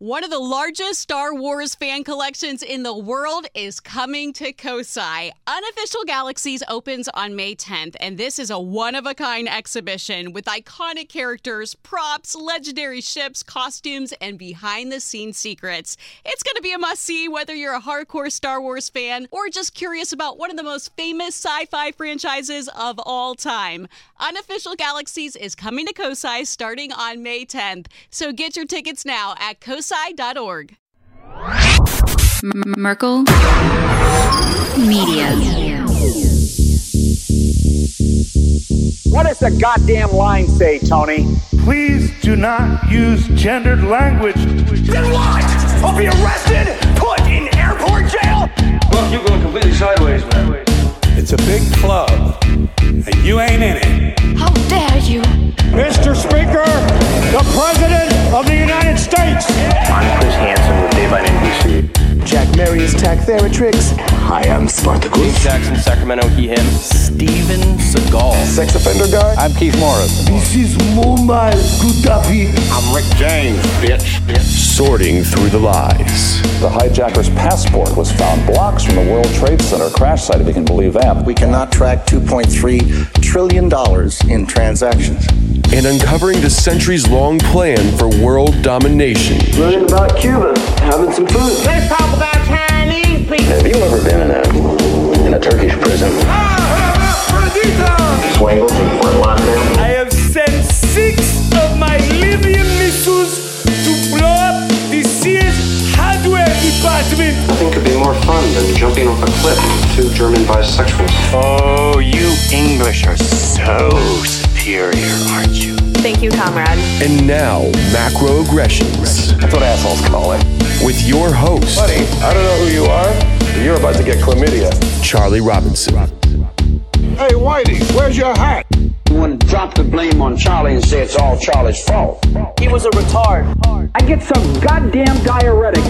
One of the largest Star Wars fan collections in the world is coming to Kosai. Unofficial Galaxies opens on May 10th, and this is a one-of-a-kind exhibition with iconic characters, props, legendary ships, costumes, and behind-the-scenes secrets. It's going to be a must-see whether you're a hardcore Star Wars fan or just curious about one of the most famous sci-fi franchises of all time. Unofficial Galaxies is coming to Kosai starting on May 10th, so get your tickets now at kosai.org. Merkel Media. What does the goddamn line say, Tony? Please do not use gendered language. Then what? I'll be arrested, put in airport jail? Well, you're going completely sideways, man. It's a big club, and you ain't in it. How dare you? Mr. Speaker, the President of the United States. I'm Chris Hansen with Dave on NBC. Jack Marius Tactheratrix. Hi, I'm Spartacus. Jackson, Sacramento, he, him. Steven Seagal. Sex offender guy. I'm Keith Morris. This is Muammar Gaddafi. I'm Rick James, bitch. Sorting through the lies. The hijacker's passport was found blocks from the World Trade Center crash site, if you can believe that. We cannot track $2.3 trillion in transactions. And uncovering the centuries-long plan for world domination. Learning about Cuba, having some food. Let's talk about Chinese people. Have you ever been in a Turkish prison? Swangled in Fort Lauderdale? I have sent 6 of my Libyan missiles to blow up the Sears hardware department. Nothing could be more fun than jumping off a cliff with 2 German bisexuals. Oh, you English are so superior, aren't you? Thank you, comrade. And now, macroaggressions. That's what assholes call it. With your host, Buddy, I don't know who you are, but you're about to get chlamydia. Charlie Robinson. Hey, Whitey, where's your hat? You want to drop the blame on Charlie and say it's all Charlie's fault. He was a retard. I get some goddamn diuretic.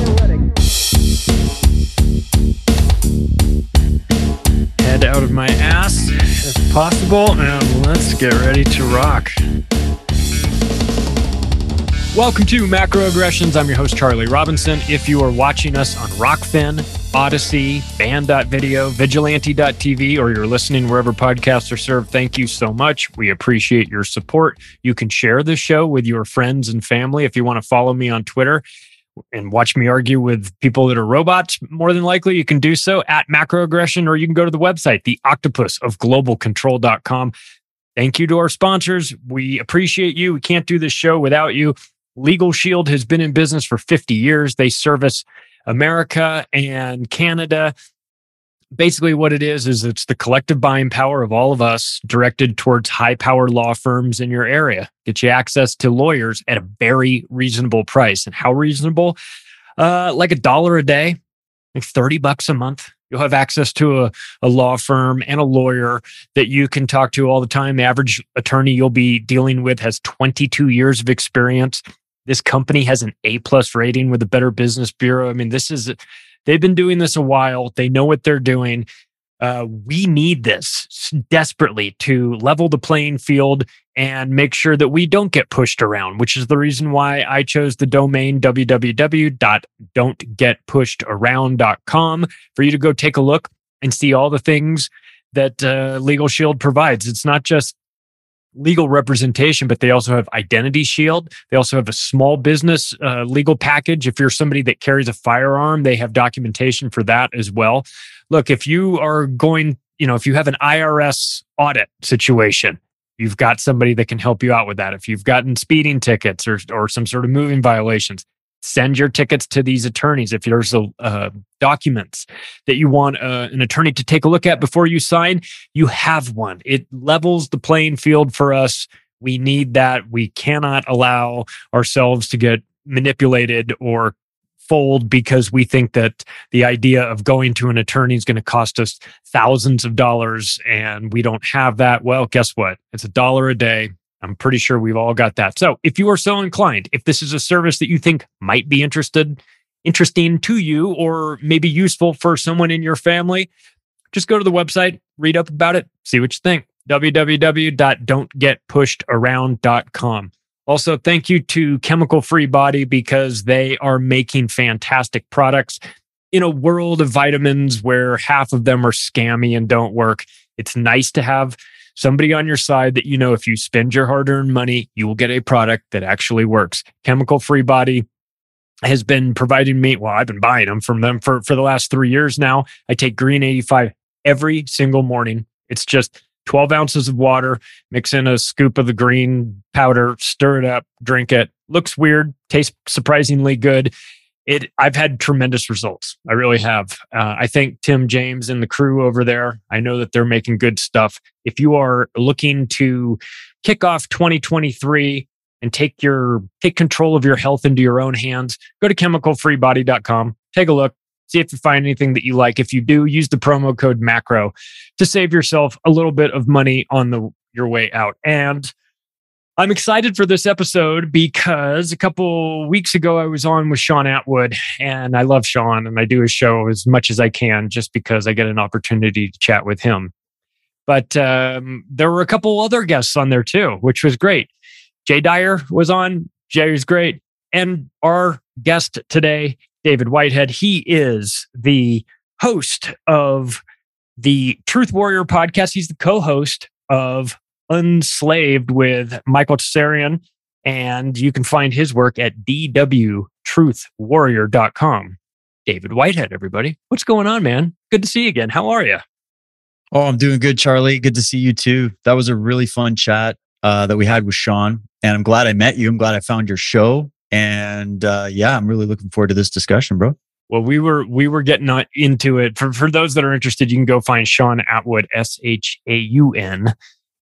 Head out of my ass if possible, and let's get ready to rock. Welcome to Macroaggressions. I'm your host, Charlie Robinson. If you are watching us on Rockfin, Odyssey, Band.video, Vigilante.tv, or you're listening wherever podcasts are served, thank you so much. We appreciate your support. You can share this show with your friends and family. If you want to follow me on Twitter and watch me argue with people that are robots, more than likely you can do so at Macroaggression, or you can go to the website, theoctopusofglobalcontrol.com. Thank you to our sponsors. We appreciate you. We can't do this show without you. Legal Shield has been in business for 50 years. They service America and Canada. Basically what it is it's the collective buying power of all of us directed towards high-powered law firms in your area. Get you access to lawyers at a very reasonable price. And how reasonable? Like $1 a day, like $30 a month. You'll have access to a law firm and a lawyer that you can talk to all the time. The average attorney you'll be dealing with has 22 years of experience. This company has an A+ rating with the Better Business Bureau. I mean, they've been doing this a while. They know what they're doing. We need this desperately to level the playing field and make sure that we don't get pushed around, which is the reason why I chose the domain www.don'tgetpushedaround.com for you to go take a look and see all the things that Legal Shield provides. It's not just legal representation, but they also have Identity Shield. They also have a small business legal package. If you're somebody that carries a firearm, they have documentation for that as well. Look, if you are going, if you have an IRS audit situation, you've got somebody that can help you out with that. If you've gotten speeding tickets or some sort of moving violations, send your tickets to these attorneys. If there's documents that you want an attorney to take a look at before you sign, you have one. It levels the playing field for us. We need that. We cannot allow ourselves to get manipulated or fold because we think that the idea of going to an attorney is going to cost us thousands of dollars and we don't have that. Well, guess what? It's $1 a day. I'm pretty sure we've all got that. So if you are so inclined, if this is a service that you think might be interesting to you or maybe useful for someone in your family, just go to the website, read up about it, see what you think. www.don'tgetpushedaround.com. Also, thank you to Chemical Free Body because they are making fantastic products. In a world of vitamins where half of them are scammy and don't work, it's nice to have somebody on your side that you know if you spend your hard-earned money, you will get a product that actually works. Chemical Free Body has been providing me, well, I've been buying them from them for the last 3 years now. I take Green 85 every single morning. It's just 12 ounces of water, mix in a scoop of the green powder, stir it up, drink it. Looks weird, tastes surprisingly good. I've had tremendous results. I really have. I thank Tim James and the crew over there. I know that they're making good stuff. If you are looking to kick off 2023 and take control of your health into your own hands, go to chemicalfreebody.com. Take a look. See if you find anything that you like. If you do, use the promo code MACRO to save yourself a little bit of money on your way out. And I'm excited for this episode because a couple weeks ago I was on with Sean Atwood, and I love Sean and I do his show as much as I can just because I get an opportunity to chat with him. But there were a couple other guests on there too, which was great. Jay Dyer was on. Jay was great. And our guest today, David Whitehead, he is the host of the Truth Warrior podcast. He's the co-host of Unslaved with Michael Tsarian, and you can find his work at dwtruthwarrior.com. David Whitehead, everybody. What's going on, man? Good to see you again. How are you? Oh, I'm doing good, Charlie. Good to see you too. That was a really fun chat that we had with Sean, and I'm glad I met you. I'm glad I found your show, and yeah, I'm really looking forward to this discussion, bro. Well, we were getting into it. For those that are interested, you can go find Sean Atwood, ShaunAttwood,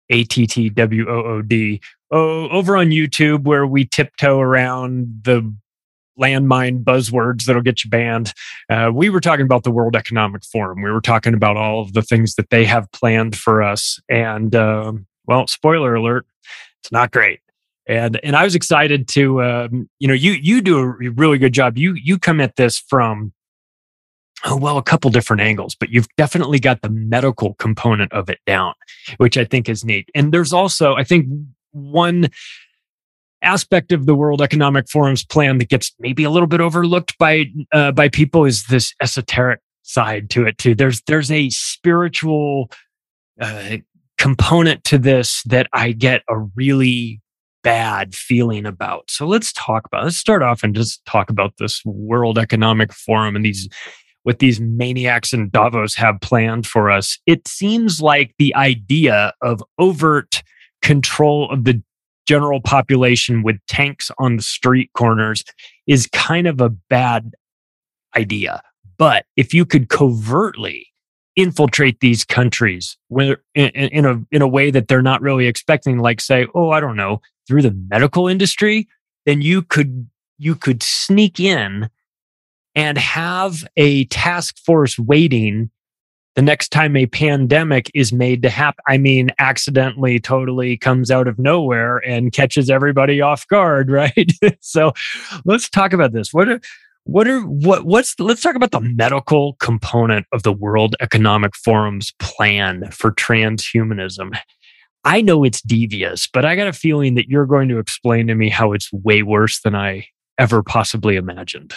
over on YouTube, where we tiptoe around the landmine buzzwords that'll get you banned. We were talking about the World Economic Forum. We were talking about all of the things that they have planned for us. And well, spoiler alert, it's not great. And I was excited to, you do a really good job. You come at this from, a couple different angles, but you've definitely got the medical component of it down, which I think is neat. And there's also, I think, one aspect of the World Economic Forum's plan that gets maybe a little bit overlooked by people is this esoteric side to it too. There's a spiritual component to this that I get a really bad feeling about. So let's start off and just talk about this World Economic Forum and what these maniacs in Davos have planned for us. It seems like the idea of overt control of the general population with tanks on the street corners is kind of a bad idea. But if you could covertly infiltrate these countries in a way that they're not really expecting, like say, I don't know, through the medical industry, then you could sneak in and have a task force waiting the next time a pandemic is made to happen. I mean, accidentally, totally comes out of nowhere and catches everybody off guard, right? So let's talk about this. Let's talk about the medical component of the World Economic Forum's plan for transhumanism. I know it's devious, but I got a feeling that you're going to explain to me how it's way worse than I ever possibly imagined.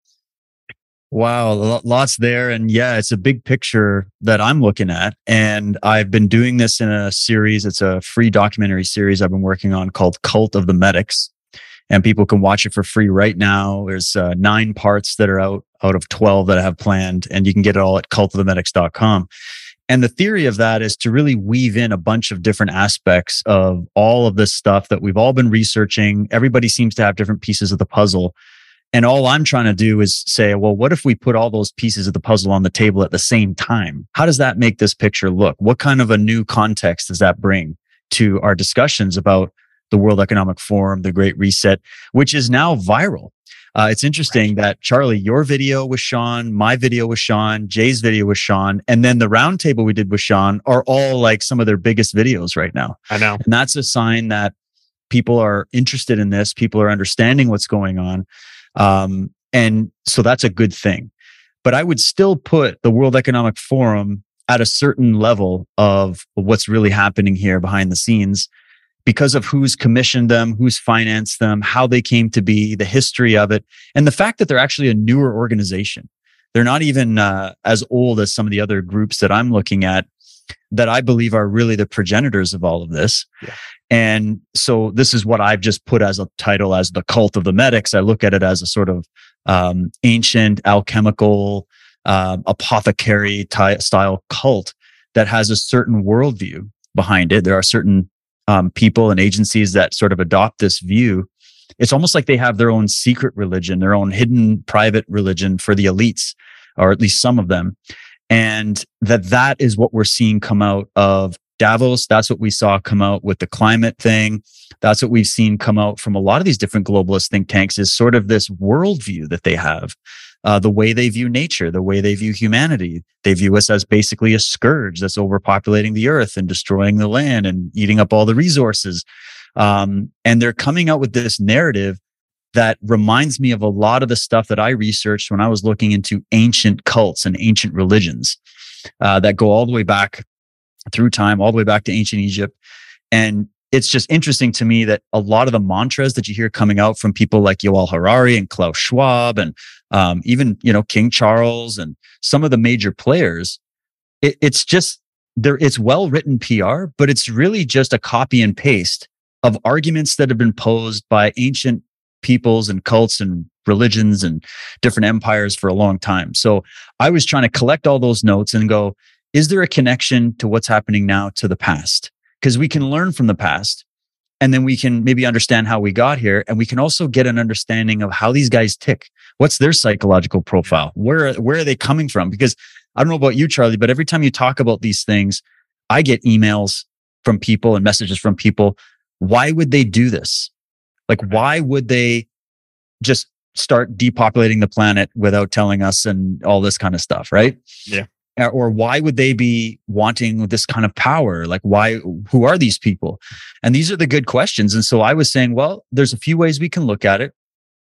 Wow, lots there. And yeah, it's a big picture that I'm looking at. And I've been doing this in a series. It's a free documentary series I've been working on called Cult of the Medics. And people can watch it for free right now. There's 9 parts that are out of 12 that I have planned. And you can get it all at cultofthemedics.com. And the theory of that is to really weave in a bunch of different aspects of all of this stuff that we've all been researching. Everybody seems to have different pieces of the puzzle. And all I'm trying to do is say, well, what if we put all those pieces of the puzzle on the table at the same time? How does that make this picture look? What kind of a new context does that bring to our discussions about the World Economic Forum, the Great Reset, which is now viral? It's interesting that, Charlie, your video with Sean, my video with Sean, Jay's video with Sean, and then the roundtable we did with Sean are all like some of their biggest videos right now. I know. And that's a sign that people are interested in this. People are understanding what's going on. And so that's a good thing. But I would still put the World Economic Forum at a certain level of what's really happening here behind the scenes, because of who's commissioned them, who's financed them, how they came to be, the history of it, and the fact that they're actually a newer organization. They're not even as old as some of the other groups that I'm looking at that I believe are really the progenitors of all of this. Yeah. And so this is what I've just put as a title as the cult of the medics. I look at it as a sort of ancient alchemical apothecary style cult that has a certain worldview behind it. There are certain people and agencies that sort of adopt this view. It's almost like they have their own secret religion, their own hidden private religion for the elites, or at least some of them. And that is what we're seeing come out of Davos. That's what we saw come out with the climate thing. That's what we've seen come out from a lot of these different globalist think tanks, is sort of this worldview that they have. The way they view nature, the way they view humanity. They view us as basically a scourge that's overpopulating the earth and destroying the land and eating up all the resources. And they're coming out with this narrative that reminds me of a lot of the stuff that I researched when I was looking into ancient cults and ancient religions that go all the way back through time, all the way back to ancient Egypt. And it's just interesting to me that a lot of the mantras that you hear coming out from people like Yuval Harari and Klaus Schwab and even, King Charles and some of the major players, it's just there. It's well-written PR, but it's really just a copy and paste of arguments that have been posed by ancient peoples and cults and religions and different empires for a long time. So I was trying to collect all those notes and go, is there a connection to what's happening now to the past? Because we can learn from the past, and then we can maybe understand how we got here. And we can also get an understanding of how these guys tick. What's their psychological profile? Where are they coming from? Because I don't know about you, Charlie, but every time you talk about these things, I get emails from people and messages from people. Why would they do this? Like, why would they just start depopulating the planet without telling us and all this kind of stuff, right? Yeah. Or why would they be wanting this kind of power? Like, who are these people? And these are the good questions. And so I was saying, well, there's a few ways we can look at it.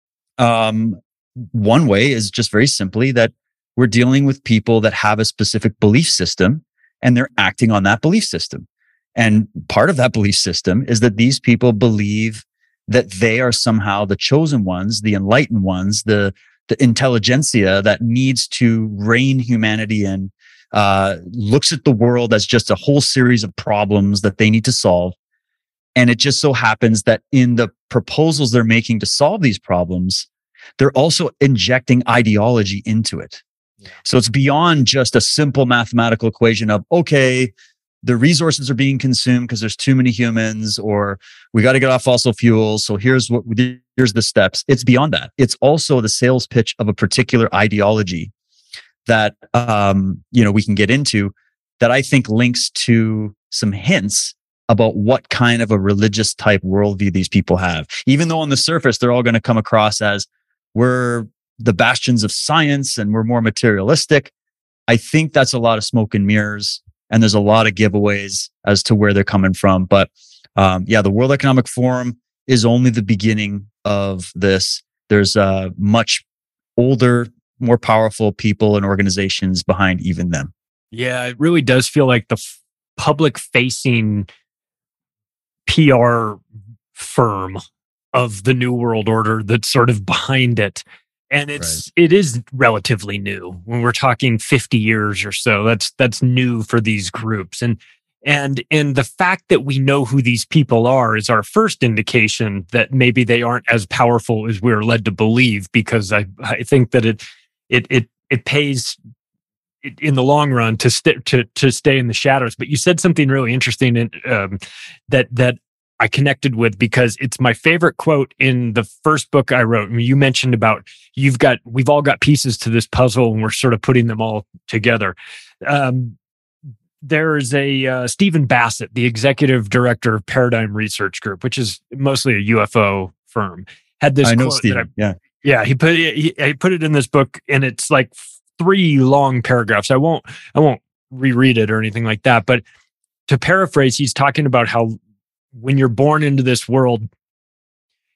One way is just very simply that we're dealing with people that have a specific belief system and they're acting on that belief system. And part of that belief system is that these people believe that they are somehow the chosen ones, the enlightened ones, the intelligentsia that needs to rein humanity in, looks at the world as just a whole series of problems that they need to solve. And it just so happens that in the proposals they're making to solve these problems, they're also injecting ideology into it. Yeah. So it's beyond just a simple mathematical equation of, okay, the resources are being consumed because there's too many humans, or we got to get off fossil fuels. So here's the steps. It's beyond that. It's also the sales pitch of a particular ideology that, we can get into, that I think links to some hints about what kind of a religious type worldview these people have. Even though on the surface, they're all going to come across as we're the bastions of science and we're more materialistic. I think that's a lot of smoke and mirrors. And there's a lot of giveaways as to where they're coming from. But the World Economic Forum is only the beginning of this. There's much older, more powerful people and organizations behind even them. Yeah, it really does feel like the public-facing PR firm of the New World Order that's sort of behind it. And it is relatively new. When we're talking 50 years or so, that's new for these groups. And the fact that we know who these people are is our first indication that maybe they aren't as powerful as we're led to believe, because I think that it pays in the long run to stay in the shadows. But you said something really interesting that I connected with, because it's my favorite quote in the first book I wrote. I mean, you mentioned about we've all got pieces to this puzzle and we're sort of putting them all together. There's a Stephen Bassett, the executive director of Paradigm Research Group, which is mostly a UFO firm, had this. I know Stephen. Yeah. He put it in this book, and it's like 3 long paragraphs. I won't reread it or anything like that. But to paraphrase, he's talking about how when you're born into this world,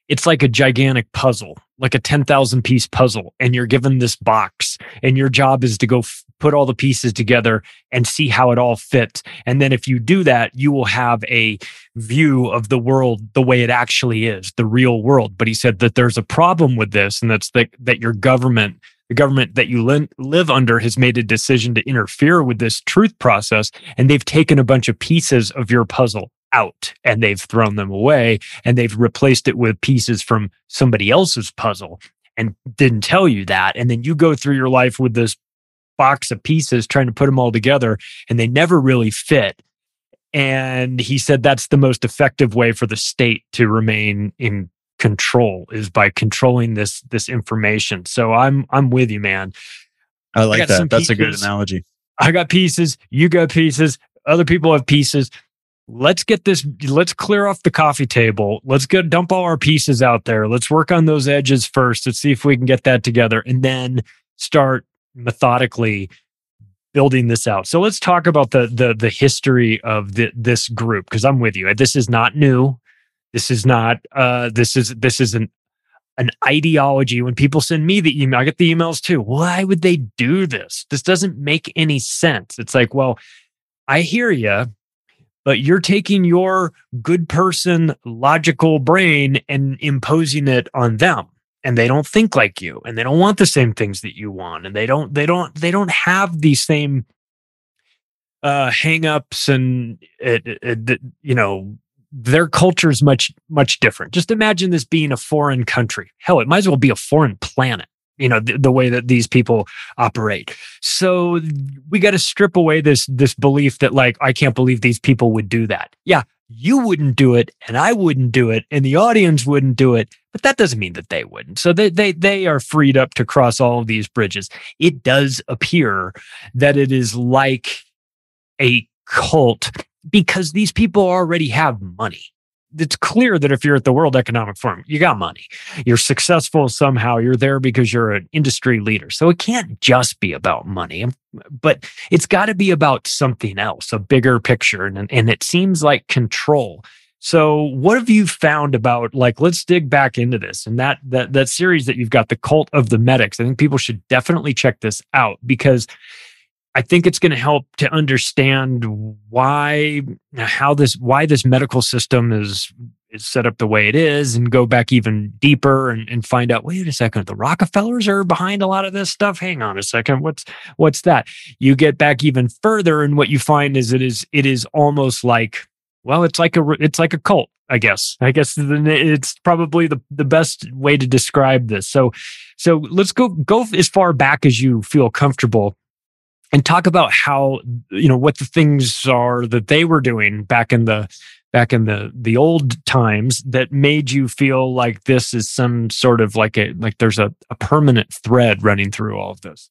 it's like a gigantic puzzle, like a 10,000 piece puzzle. And you're given this box and your job is to go put all the pieces together and see how it all fits. And then if you do that, you will have a view of the world the way it actually is, the real world. But he said that there's a problem with this, and that's that your government, the government that you live under, has made a decision to interfere with this truth process. And they've taken a bunch of pieces of your puzzle out and they've thrown them away, and they've replaced it with pieces from somebody else's puzzle and didn't tell you that. And then you go through your life with this box of pieces trying to put them all together, and they never really fit. And he said that's the most effective way for the state to remain in control, is by controlling this information. So I'm with you, man. I like that. That's a good analogy. I got pieces, you got pieces, other people have pieces. Let's clear off the coffee table. Let's dump all our pieces out there. Let's work on those edges first. Let's see if we can get that together, and then start methodically building this out. So let's talk about the history of this group, because I'm with you. This is not new. This is not this is an ideology. When people send me the email, I get the emails too. Why would they do this? This doesn't make any sense. It's like, well, I hear you, but you're taking your good person logical brain and imposing it on them. And they don't think like you, and they don't want the same things that you want, and they don't have these same hang-ups, and their culture is much different. Just imagine this being a foreign country. Hell, it might as well be a foreign planet. The way that these people operate. So we got to strip away this belief that, like, I can't believe these people would do that. Yeah, you wouldn't do it, and I wouldn't do it, and the audience wouldn't do it, but that doesn't mean that they wouldn't. So they are freed up to cross all of these bridges. It does appear that it is like a cult because these people already have money. It's clear that if you're at the World Economic Forum, you got money. You're successful somehow. You're there because you're an industry leader. So it can't just be about money, but it's got to be about something else, a bigger picture. And it seems like control. So what have you found about, like, let's dig back into this and that series that you've got, The Cult of the Medics. I think people should definitely check this out, because I think it's going to help to understand why this medical system is set up the way it is, and go back even deeper and find out, wait a second, the Rockefellers are behind a lot of this stuff. Hang on a second. What's that? You get back even further, and what you find is it is almost like, well, it's like a cult, I guess. It's probably the best way to describe this. So let's go as far back as you feel comfortable, and talk about how, what the things are that they were doing back in the old times that made you feel like this is some sort of like there's a permanent thread running through all of this.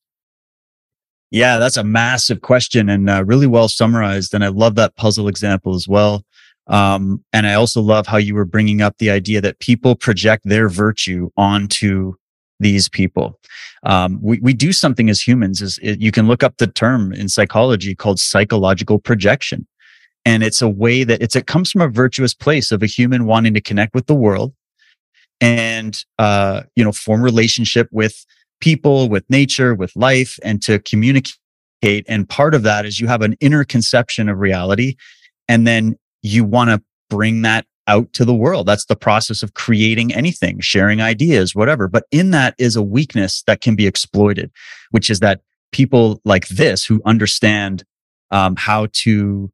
Yeah, that's a massive question, and really well summarized. And I love that puzzle example as well. And I also love how you were bringing up the idea that people project their virtue onto these people. We do something as humans. You can look up the term in psychology called psychological projection. And it's a way that it comes from a virtuous place of a human wanting to connect with the world and, form relationship with people, with nature, with life, and to communicate. And part of that is you have an inner conception of reality, and then you want to bring that out to the world. That's the process of creating anything, sharing ideas, whatever. But in that is a weakness that can be exploited, which is that people like this who understand how to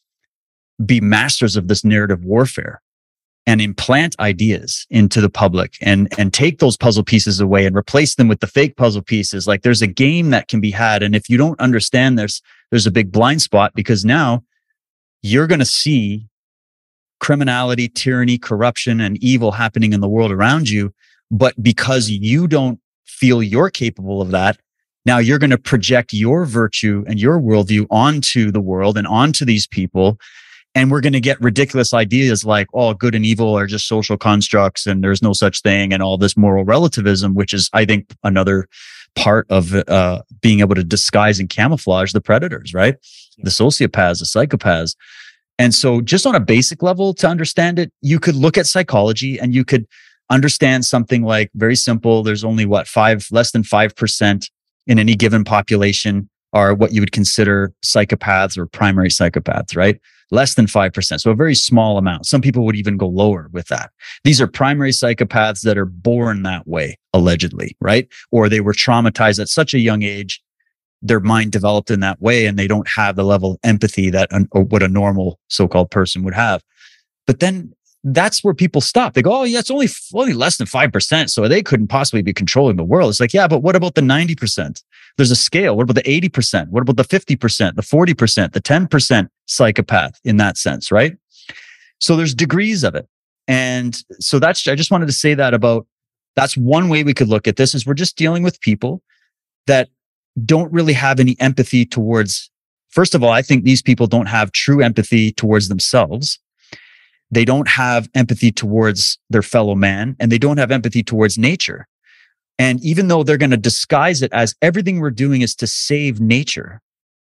be masters of this narrative warfare and implant ideas into the public and take those puzzle pieces away and replace them with the fake puzzle pieces. Like, there's a game that can be had. And if you don't understand this, there's a big blind spot, because now you're going to see criminality, tyranny, corruption, and evil happening in the world around you. But because you don't feel you're capable of that, now you're going to project your virtue and your worldview onto the world and onto these people. And we're going to get ridiculous ideas like, oh, good and evil are just social constructs and there's no such thing, and all this moral relativism, which is, I think, another part of being able to disguise and camouflage the predators, right? The sociopaths, the psychopaths. And so just on a basic level to understand it, you could look at psychology and you could understand something like, very simple, there's only less than 5% in any given population are what you would consider psychopaths or primary psychopaths, right? Less than 5%. So a very small amount. Some people would even go lower with that. These are primary psychopaths that are born that way, allegedly, right? Or they were traumatized at such a young age, their mind developed in that way, and they don't have the level of empathy that what a normal so-called person would have. But then that's where people stop. They go, oh yeah, it's only less than 5%. So they couldn't possibly be controlling the world. It's like, yeah, but what about the 90%? There's a scale. What about the 80%? What about the 50%, the 40%, the 10% psychopath in that sense, right? So there's degrees of it. And so I just wanted to say that's one way we could look at this, is we're just dealing with people that don't really have any empathy towards, first of all, I think these people don't have true empathy towards themselves. They don't have empathy towards their fellow man, and they don't have empathy towards nature. And even though they're going to disguise it as everything we're doing is to save nature,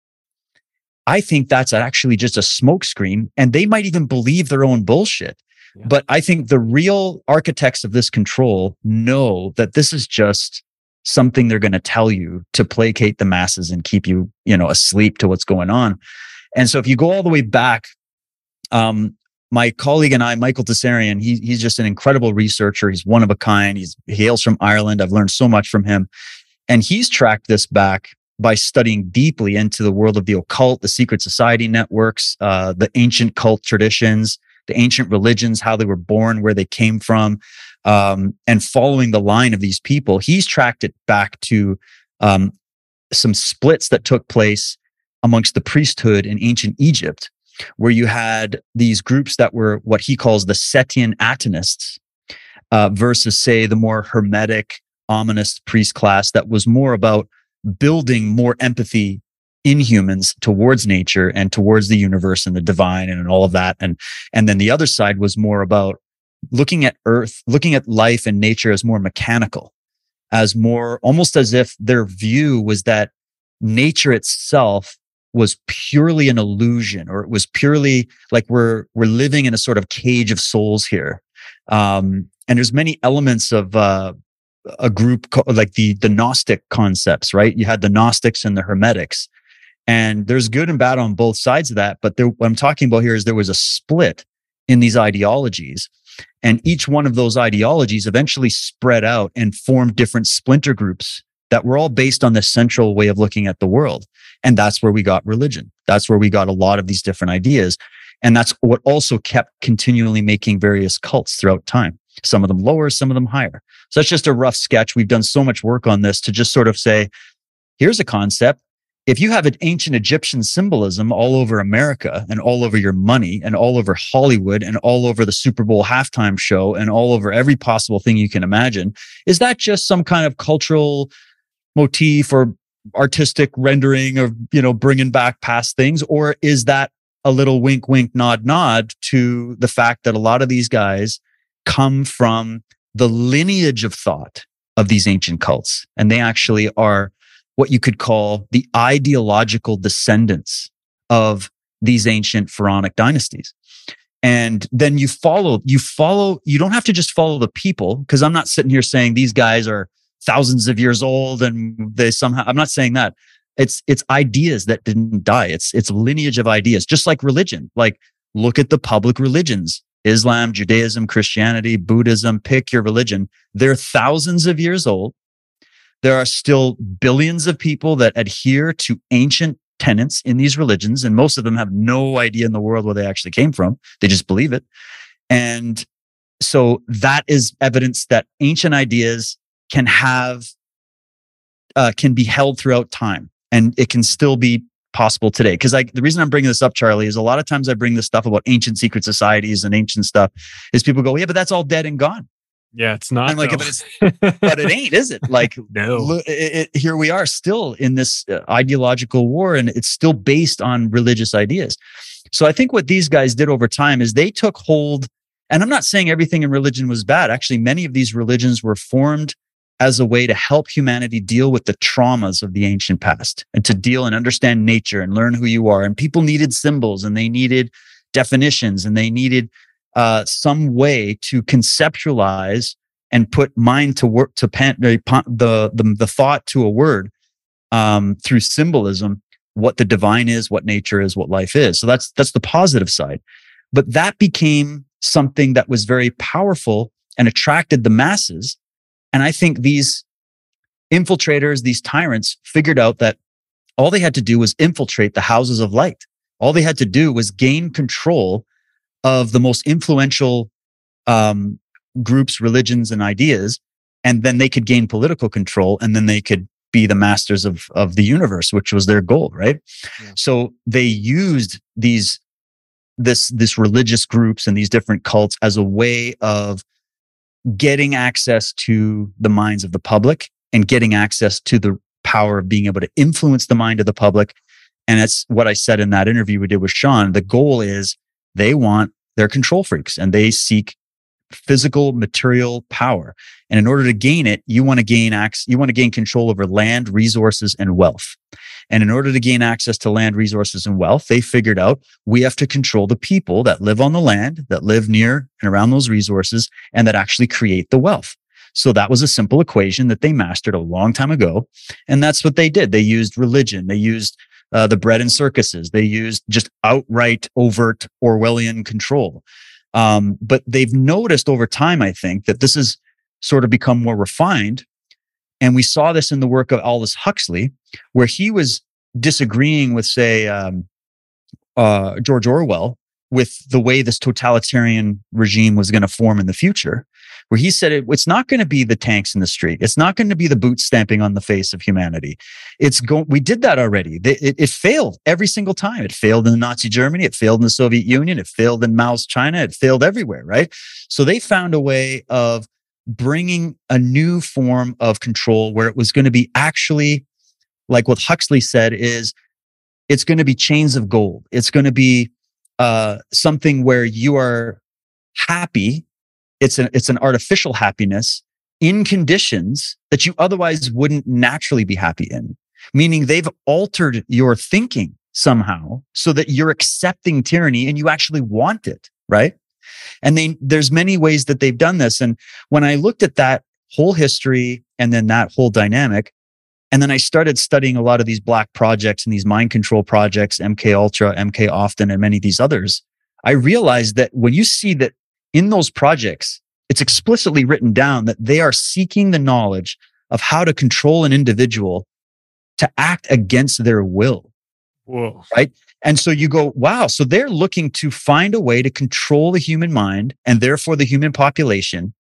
I think that's actually just a smokescreen, and they might even believe their own bullshit. Yeah. But I think the real architects of this control know that this is just something they're going to tell you to placate the masses and keep you, asleep to what's going on. And so if you go all the way back, my colleague and I, Michael Tessarian, he's just an incredible researcher. He's one of a kind. He hails from Ireland. I've learned so much from him. And he's tracked this back by studying deeply into the world of the occult, the secret society networks, the ancient cult traditions, the ancient religions, how they were born, where they came from, and following the line of these people. He's tracked it back to some splits that took place amongst the priesthood in ancient Egypt, where you had these groups that were what he calls the Setian Atonists, versus, say, the more hermetic, ominous priest class that was more about building more empathy in humans towards nature and towards the universe and the divine and all of that. And then the other side was more about looking at earth, looking at life and nature as more mechanical, as more, almost as if their view was that nature itself was purely an illusion, or it was purely like we're living in a sort of cage of souls here. And there's many elements of a group like the Gnostic concepts, right? You had the Gnostics and the Hermetics, and there's good and bad on both sides of that. But what I'm talking about here is there was a split in these ideologies, and each one of those ideologies eventually spread out and formed different splinter groups that were all based on this central way of looking at the world. And that's where we got religion. That's where we got a lot of these different ideas. And that's what also kept continually making various cults throughout time. Some of them lower, some of them higher. So that's just a rough sketch. We've done so much work on this to just sort of say, here's a concept. If you have an ancient Egyptian symbolism all over America and all over your money and all over Hollywood and all over the Super Bowl halftime show and all over every possible thing you can imagine, is that just some kind of cultural motif or artistic rendering of, bringing back past things? Or is that a little wink, wink, nod, nod to the fact that a lot of these guys come from the lineage of thought of these ancient cults, and they actually are what you could call the ideological descendants of these ancient pharaonic dynasties? And then you don't have to just follow the people, because I'm not sitting here saying these guys are thousands of years old and they somehow, I'm not saying that. It's ideas that didn't die. It's lineage of ideas, just like religion. Like, look at the public religions: Islam, Judaism, Christianity, Buddhism, pick your religion. They're thousands of years old. There are still billions of people that adhere to ancient tenets in these religions, and most of them have no idea in the world where they actually came from. They just believe it. And so that is evidence that ancient ideas can be held throughout time, and it can still be possible today. Because the reason I'm bringing this up, Charlie, is a lot of times I bring this stuff about ancient secret societies and ancient stuff, is people go, yeah, but that's all dead and gone. Yeah, it's not. I'm like, but it ain't, is it? Like, no. Here we are still in this ideological war, and it's still based on religious ideas. So I think what these guys did over time is they took hold, and I'm not saying everything in religion was bad. Actually, many of these religions were formed as a way to help humanity deal with the traumas of the ancient past, and to deal and understand nature and learn who you are. And people needed symbols, and they needed definitions, and they needed some way to conceptualize and put mind to work, to the thought to a word, through symbolism, what the divine is, what nature is, what life is. So that's the positive side. But that became something that was very powerful and attracted the masses. And I think these infiltrators, these tyrants, figured out that all they had to do was infiltrate the houses of light. All they had to do was gain control of the most influential groups, religions, and ideas, and then they could gain political control, and then they could be the masters of the universe, which was their goal, right? Yeah. So they used this religious groups and these different cults as a way of getting access to the minds of the public and getting access to the power of being able to influence the mind of the public. And that's what I said in that interview we did with Sean. The goal is they're control freaks, and they seek physical, material power. And in order to gain it, you want to gain control over land, resources, and wealth. And in order to gain access to land, resources, and wealth, they figured out we have to control the people that live on the land, that live near and around those resources, and that actually create the wealth. So that was a simple equation that they mastered a long time ago. And that's what they did. They used religion. They used the bread and circuses. They used just outright, overt Orwellian control. But they've noticed over time, I think, that this has sort of become more refined. And we saw this in the work of Aldous Huxley, where he was disagreeing with, say, George Orwell, with the way this totalitarian regime was going to form in the future, where he said it's not going to be the tanks in the street. It's not going to be the boots stamping on the face of humanity. We did that already. It failed every single time. It failed in Nazi Germany. It failed in the Soviet Union. It failed in Mao's China. It failed everywhere, right? So they found a way of bringing a new form of control where it was going to be actually, like what Huxley said, is it's going to be chains of gold. It's going to be something where you are happy. It's an artificial happiness in conditions that you otherwise wouldn't naturally be happy in. Meaning they've altered your thinking somehow so that you're accepting tyranny and you actually want it, right? And there's many ways that they've done this. And when I looked at that whole history and then that whole dynamic, and then I started studying a lot of these black projects and these mind control projects, MK Ultra, MK Often, and many of these others, I realized that when you see that in those projects, it's explicitly written down that they are seeking the knowledge of how to control an individual to act against their will. Whoa. Right? And so you go, wow. So they're looking to find a way to control the human mind and therefore the human population,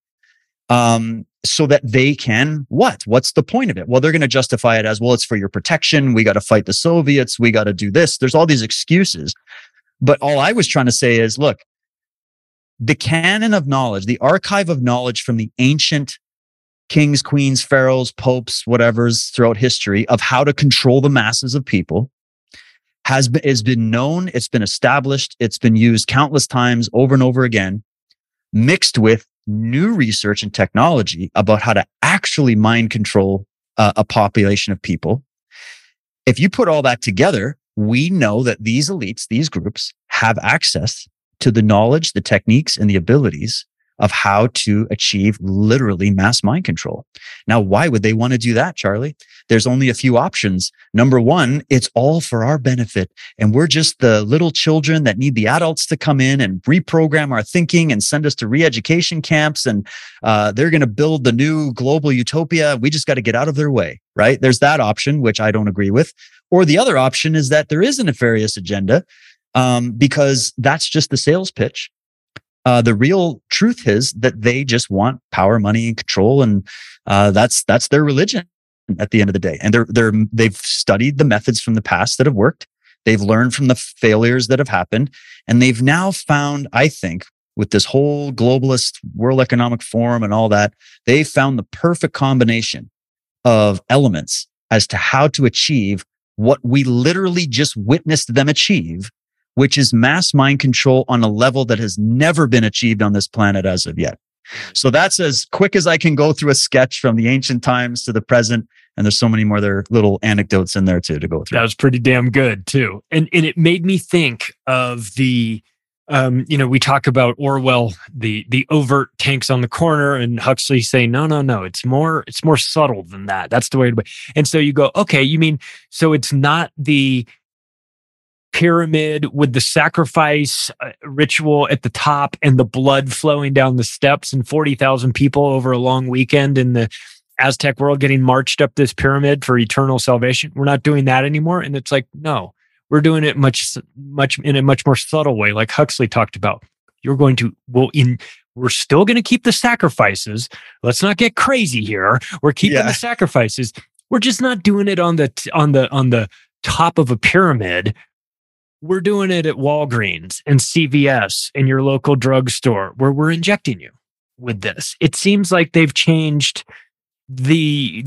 so that they can what? What's the point of it? Well, they're going to justify it as, well, it's for your protection. We got to fight the Soviets. We got to do this. There's all these excuses. But all I was trying to say is, look, the canon of knowledge, the archive of knowledge from the ancient kings, queens, pharaohs, popes, whatevers throughout history of how to control the masses of people has been known. It's been established. It's been used countless times over and over again, mixed with new research and technology about how to actually mind control a population of people. If you put all that together, we know that these elites, these groups, have access to the knowledge, the techniques, and the abilities of how to achieve literally mass mind control. Now, why would they want to do that, Charlie? There's only a few options. Number one, it's all for our benefit. And we're just the little children that need the adults to come in and reprogram our thinking and send us to re-education camps. And they're going to build the new global utopia. We just got to get out of their way, right? There's that option, which I don't agree with. Or the other option is that there is a nefarious agenda, because that's just the sales pitch. The real truth is that they just want power, money, and control, and that's their religion at the end of the day. And they've studied the methods from the past that have worked. They've learned from the failures that have happened, and they've now found, I think, with this whole globalist World Economic Forum and all that, they found the perfect combination of elements as to how to achieve what we literally just witnessed them achieve, which is mass mind control on a level that has never been achieved on this planet as of yet. So that's as quick as I can go through a sketch from the ancient times to the present. And there's so many more other little anecdotes in there too to go through. That was pretty damn good too. And it made me think of the We talk about Orwell, the overt tanks on the corner, and Huxley saying, no, it's more subtle than that. That's the way to be. And so you go, okay, you mean, so it's not the pyramid with the sacrifice ritual at the top and the blood flowing down the steps and 40,000 people over a long weekend in the Aztec world getting marched up this pyramid for eternal salvation. We're not doing that anymore. And it's like, no, we're doing it much in a much more subtle way, like Huxley talked about. We're still going to keep the sacrifices. Let's not get crazy here. We're keeping the sacrifices. We're just not doing it on the top of a pyramid. We're doing it at Walgreens and CVS and your local drugstore where we're injecting you with this. It seems like they've changed the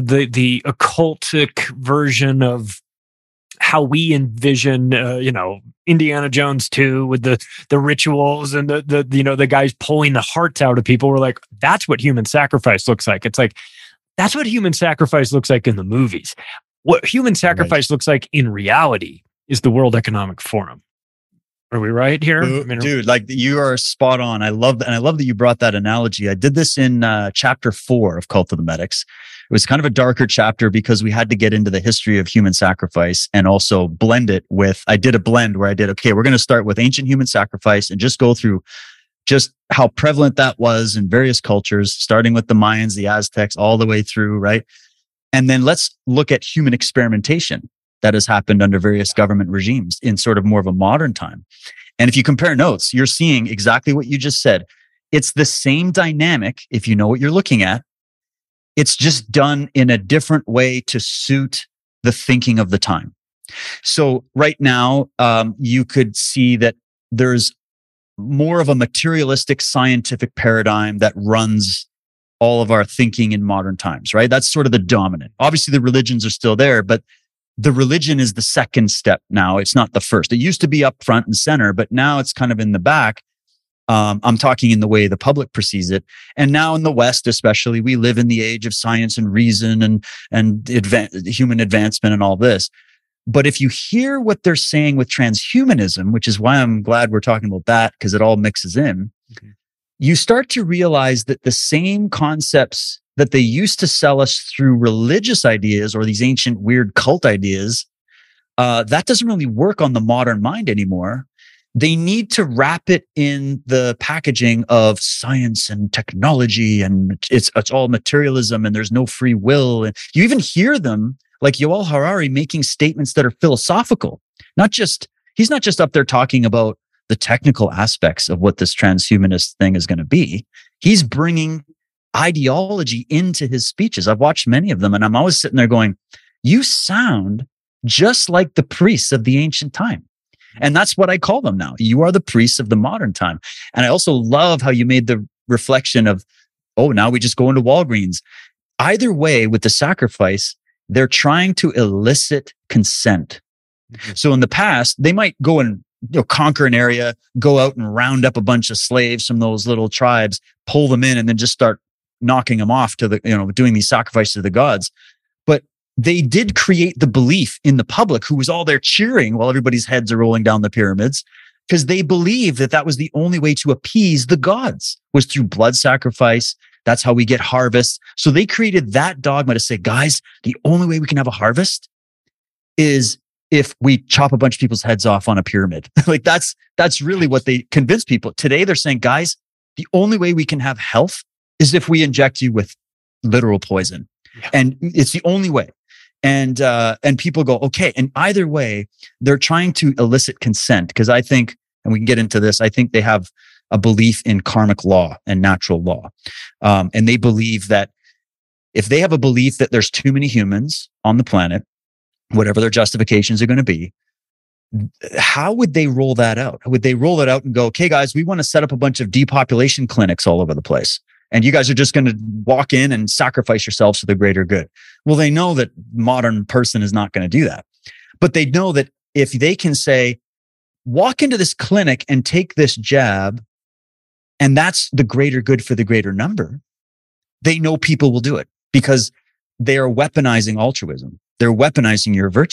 occultic version of how we envision, Indiana Jones 2 with the rituals and the guys pulling the hearts out of people. We're like, that's what human sacrifice looks like. It's like, that's what human sacrifice looks like in the movies. What human sacrifice looks like in reality is the World Economic Forum. Are we right here? Dude, like you are spot on. I love that. And I love that you brought that analogy. I did this in chapter 4 of Cult of the Medics. It was kind of a darker chapter because we had to get into the history of human sacrifice and also blend it with, I did a blend where okay, we're going to start with ancient human sacrifice and just go through just how prevalent that was in various cultures, starting with the Mayans, the Aztecs, all the way through, right? And then let's look at human experimentation that has happened under various government regimes in sort of more of a modern time. And if you compare notes, you're seeing exactly what you just said. It's the same dynamic if you know what you're looking at. It's just done in a different way to suit the thinking of the time. So right now, you could see that there's more of a materialistic scientific paradigm that runs all of our thinking in modern times, right? That's sort of the dominant. Obviously, the religions are still there, but the religion is the second step now. It's not the first. It used to be up front and center, but now it's kind of in the back. I'm talking in the way the public perceives it. And now in the West, especially, we live in the age of science and reason and human advancement and all this. But if you hear what they're saying with transhumanism, which is why I'm glad we're talking about that, because it all mixes in, you start to realize that the same concepts that they used to sell us through religious ideas or these ancient weird cult ideas, that doesn't really work on the modern mind anymore. They need to wrap it in the packaging of science and technology, and it's all materialism and there's no free will. And you even hear them like Yuval Harari making statements that are philosophical. He's not just up there talking about the technical aspects of what this transhumanist thing is going to be. He's bringing ideology into his speeches. I've watched many of them and I'm always sitting there going, you sound just like the priests of the ancient time. And that's what I call them now. You are the priests of the modern time. And I also love how you made the reflection of, now we just go into Walgreens. Either way, with the sacrifice, they're trying to elicit consent. So in the past, they might go and conquer an area, go out and round up a bunch of slaves from those little tribes, pull them in, and then just start knocking them off to doing these sacrifices to the gods. But they did create the belief in the public who was all there cheering while everybody's heads are rolling down the pyramids, because they believed that was the only way to appease the gods was through blood sacrifice. That's how we get harvests. So they created that dogma to say, guys, the only way we can have a harvest is if we chop a bunch of people's heads off on a pyramid. Like that's really what they convinced people. Today, they're saying, guys, the only way we can have health is if we inject you with literal poison. Yeah. And it's the only way. And people go, okay. And either way, they're trying to elicit consent, because I think, and we can get into this, I think they have a belief in karmic law and natural law. And they believe that if they have a belief that there's too many humans on the planet, whatever their justifications are going to be, how would they roll that out? Would they roll it out and go, okay, guys, we want to set up a bunch of depopulation clinics all over the place, and you guys are just going to walk in and sacrifice yourselves for the greater good? Well, they know that modern person is not going to do that. But they know that if they can say, walk into this clinic and take this jab, and that's the greater good for the greater number, they know people will do it, because they are weaponizing altruism. They're weaponizing your virtue.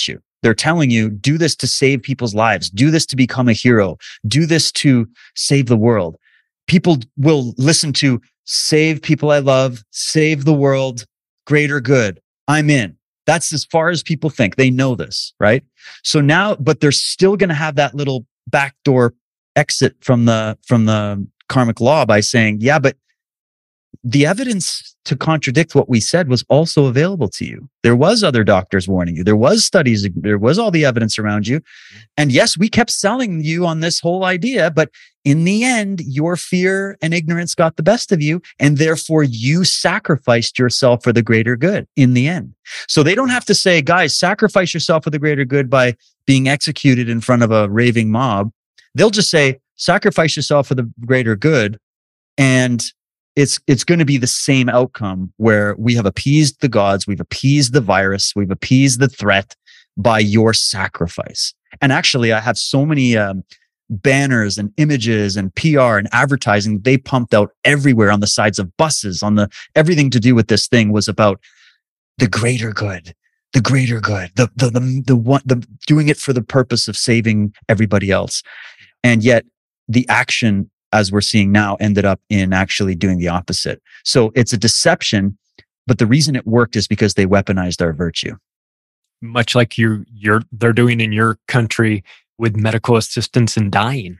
They're telling you, do this to save people's lives. Do this to become a hero. Do this to save the world. People will listen to save people I love, save the world, greater good. I'm in. That's as far as people think. They know this, right? So now, but they're still going to have that little backdoor exit from the karmic law by saying, yeah, but the evidence to contradict what we said was also available to you. There was other doctors warning you. There was studies. There was all the evidence around you. And yes, we kept selling you on this whole idea, but in the end, your fear and ignorance got the best of you. And therefore you sacrificed yourself for the greater good in the end. So they don't have to say, guys, sacrifice yourself for the greater good by being executed in front of a raving mob. They'll just say, sacrifice yourself for the greater good. And it's going to be the same outcome where we have appeased the gods, we've appeased the virus, we've appeased the threat by your sacrifice. And actually, I have so many banners and images and PR and advertising they pumped out everywhere on the sides of buses, everything to do with this thing was about the greater good, the greater good, the doing it for the purpose of saving everybody else. And yet the action, as we're seeing now, ended up in actually doing the opposite. So it's a deception, but the reason it worked is because they weaponized our virtue. Much like they're doing in your country with medical assistance in dying.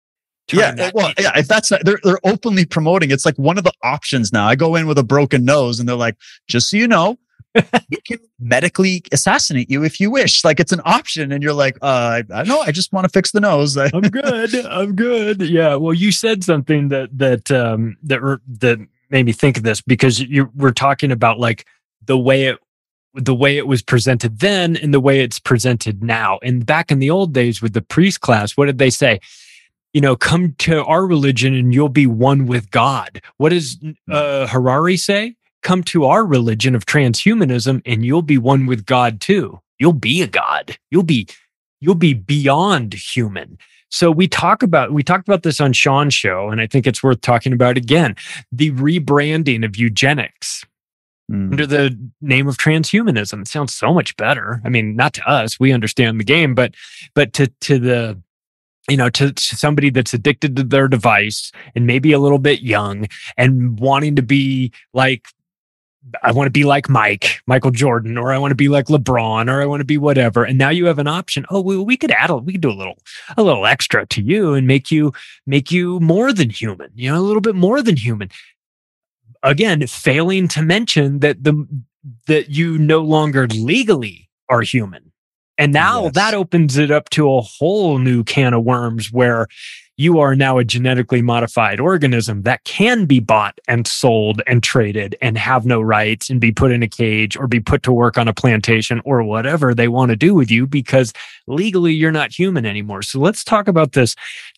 If that's not, they're openly promoting. It's like one of the options now. I go in with a broken nose and they're like, just so you know, we can medically assassinate you if you wish. Like it's an option. And you're like, I know, I just want to fix the nose. I'm good. Yeah. Well, you said something that made me think of this, because you were talking about like the way it was presented then and the way it's presented now. And back in the old days with the priest class, what did they say? Come to our religion and you'll be one with God. What does Harari say? Come to our religion of transhumanism and you'll be one with God too. You'll be a God. You'll be beyond human. So we talked about this on Sean's show, and I think it's worth talking about again. The rebranding of eugenics under the name of transhumanism. It sounds so much better. I mean, not to us, we understand the game, but to somebody that's addicted to their device and maybe a little bit young and wanting to be like, I want to be like Michael Jordan, or I want to be like LeBron, or I want to be whatever. And now you have an option. Oh, we could do a little extra to you and make you more than human, a little bit more than human. Again, failing to mention that you no longer legally are human. And now that opens it up to a whole new can of worms where you are now a genetically modified organism that can be bought and sold and traded and have no rights and be put in a cage or be put to work on a plantation or whatever they want to do with you, because legally you're not human anymore. So let's talk about this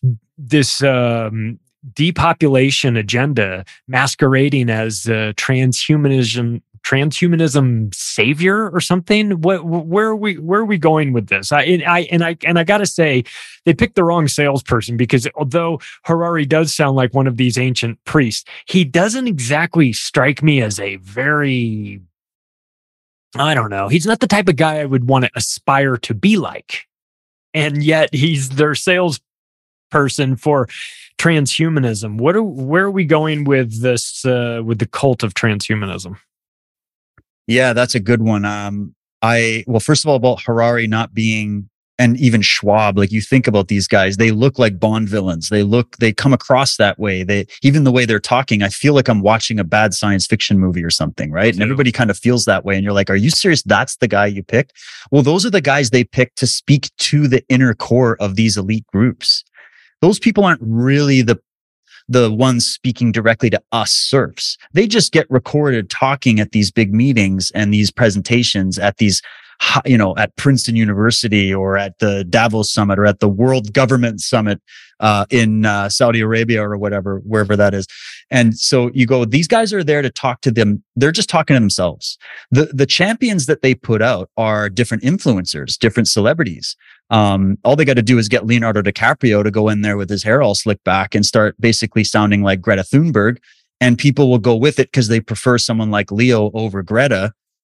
depopulation agenda masquerading as transhumanism savior or something. Where are we going with this? I gotta say, they picked the wrong salesperson, because although Harari does sound like one of these ancient priests, he doesn't exactly strike me as a very, I don't know. He's not the type of guy I would want to aspire to be like. And yet he's their salesperson for transhumanism. Where are we going with this, with the cult of transhumanism? Yeah, that's a good one. First of all, about Harari not being, and even Schwab, like you think about these guys, they look like Bond villains. They come across that way. Even the way they're talking, I feel like I'm watching a bad science fiction movie or something, right? And everybody kind of feels that way. And you're like, are you serious? That's the guy you picked? Well, those are the guys they picked to speak to the inner core of these elite groups. Those people aren't really the ones speaking directly to us serfs. They just get recorded talking at these big meetings and these presentations at these, at Princeton University or at the Davos Summit or at the World Government Summit in Saudi Arabia or wherever that is. And so you go, these guys are there to talk to them. They're just talking to themselves. The champions that they put out are different influencers, different celebrities. All they got to do is get Leonardo DiCaprio to go in there with his hair all slicked back and start basically sounding like Greta Thunberg, and people will go with it because they prefer someone like Leo over Greta.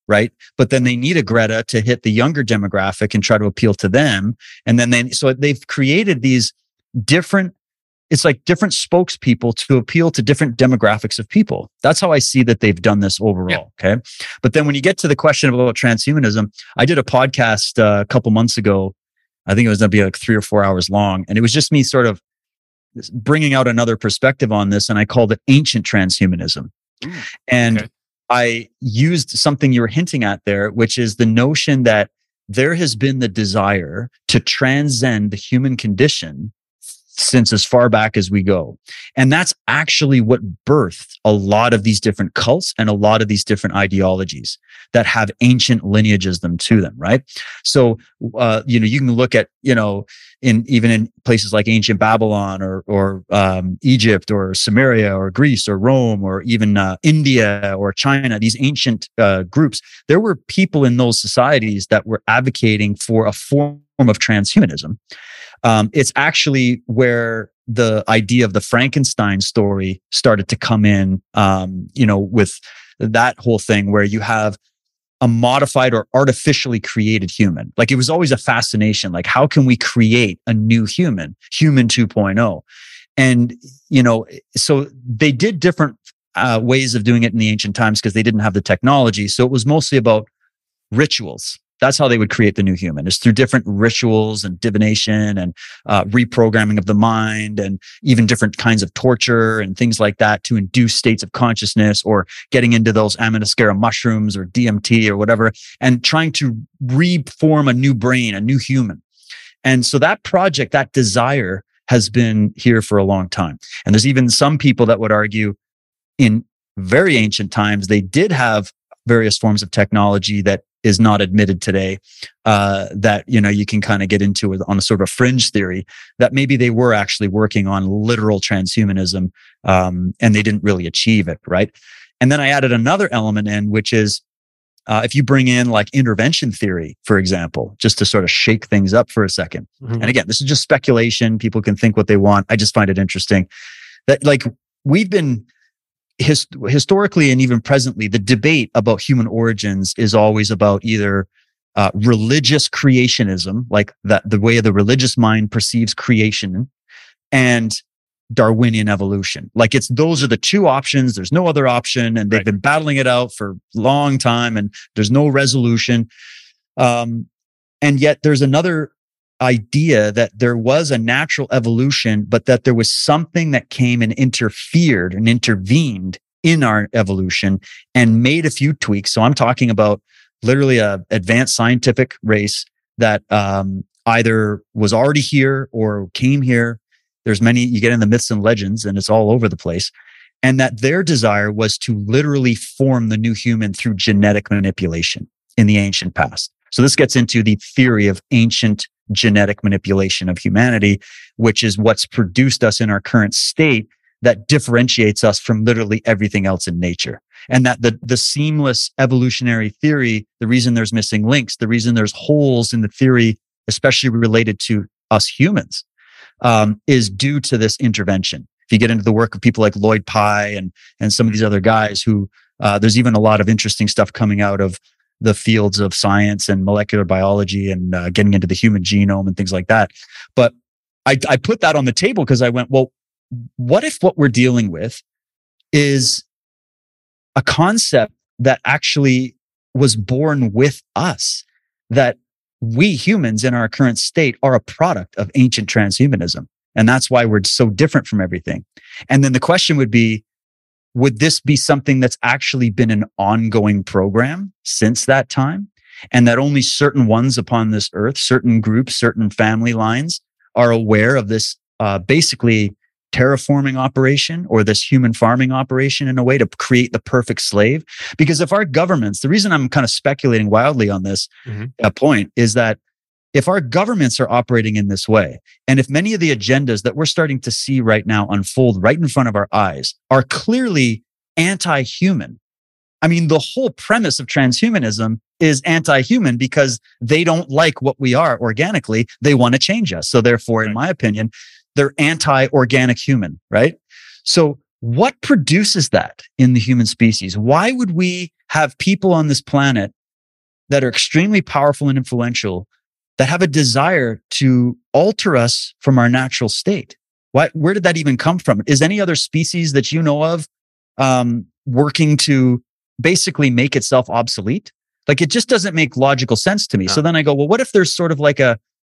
right? But then they need a Greta to hit the younger demographic and try to appeal to them. And then so they've created these different, it's like different spokespeople to appeal to different demographics of people. That's how I see that they've done this overall. Yeah. Okay. But then when you get to the question about transhumanism, I did a podcast a couple months ago. I think it was going to be like 3 or 4 hours long. And it was just me sort of bringing out another perspective on this. And I called it ancient transhumanism. And I used something you were hinting at there, which is the notion that there has been the desire to transcend the human condition since as far back as we go. And that's actually what birthed a lot of these different cults and a lot of these different ideologies that have ancient lineages to them, right? So, you can look at, even in places like ancient Babylon or Egypt or Samaria or Greece or Rome or even India or China, these ancient groups, there were people in those societies that were advocating for a form of transhumanism. It's actually where the idea of the Frankenstein story started to come in, with that whole thing where you have a modified or artificially created human. Like, it was always a fascination. Like, how can we create a new human 2.0? And, so they did different ways of doing it in the ancient times because they didn't have the technology. So it was mostly about rituals. That's how they would create the new human, is through different rituals and divination and reprogramming of the mind and even different kinds of torture and things like that to induce states of consciousness, or getting into those Amanascara mushrooms or DMT or whatever, and trying to reform a new brain, a new human. And so that project, that desire has been here for a long time. And there's even some people that would argue in very ancient times, they did have various forms of technology that is not admitted today, that, you can kind of get into it on a sort of fringe theory that maybe they were actually working on literal transhumanism, and they didn't really achieve it, right? And then I added another element in, which is if you bring in like intervention theory, for example, just to sort of shake things up for a second. Mm-hmm. And again, this is just speculation. People can think what they want. I just find it interesting that, like, we've been historically and even presently, the debate about human origins is always about either religious creationism, like that the way the religious mind perceives creation, and Darwinian evolution. Like, those are the two options. There's no other option, and they've been battling it out for a long time, and there's no resolution. And yet there's another idea that there was a natural evolution, but that there was something that came and interfered and intervened in our evolution and made a few tweaks. So I'm talking about literally a advanced scientific race that either was already here or came here. There's many, you get in the myths and legends, and it's all over the place. And that their desire was to literally form the new human through genetic manipulation in the ancient past. So this gets into the theory of ancient genetic manipulation of humanity, which is what's produced us in our current state that differentiates us from literally everything else in nature. And that the seamless evolutionary theory, the reason there's missing links, the reason there's holes in the theory, especially related to us humans, is due to this intervention. If you get into the work of people like Lloyd Pye and some of these other guys who, there's even a lot of interesting stuff coming out of the fields of science and molecular biology and getting into the human genome and things like that. But I put that on the table because I went, well, what if what we're dealing with is a concept that actually was born with us, that we humans in our current state are a product of ancient transhumanism. And that's why we're so different from everything. And then the question would be, would this be something that's actually been an ongoing program since that time? And that only certain ones upon this earth, certain groups, certain family lines are aware of this basically terraforming operation, or this human farming operation, in a way to create the perfect slave? Because if our governments, the reason I'm kind of speculating wildly on this point is that if our governments are operating in this way, and if many of the agendas that we're starting to see right now unfold right in front of our eyes are clearly anti-human, I mean, the whole premise of transhumanism is anti-human because they don't like what we are organically. They want to change us. So therefore, in my opinion, they're anti-organic human, right? So what produces that in the human species? Why would we have people on this planet that are extremely powerful and influential that have a desire to alter us from our natural state. Where did that even come from? Is any other species that you know of working to basically make itself obsolete? Like, it just doesn't make logical sense to me. No. So then I go, well, what if there's sort of like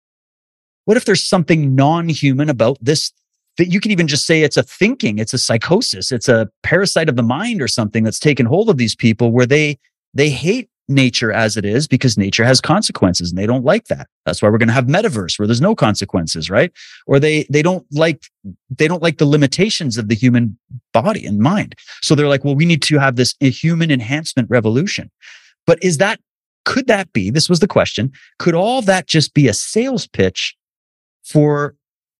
what if there's something non-human about this, that you can even just say it's a psychosis, it's a parasite of the mind or something that's taken hold of these people, where they hate nature as it is because nature has consequences and they don't like that. That's why we're going to have metaverse where there's no consequences, right? Or they don't like the limitations of the human body and mind. So they're like, well, we need to have this human enhancement revolution. But could that be, this was the question, could all that just be a sales pitch for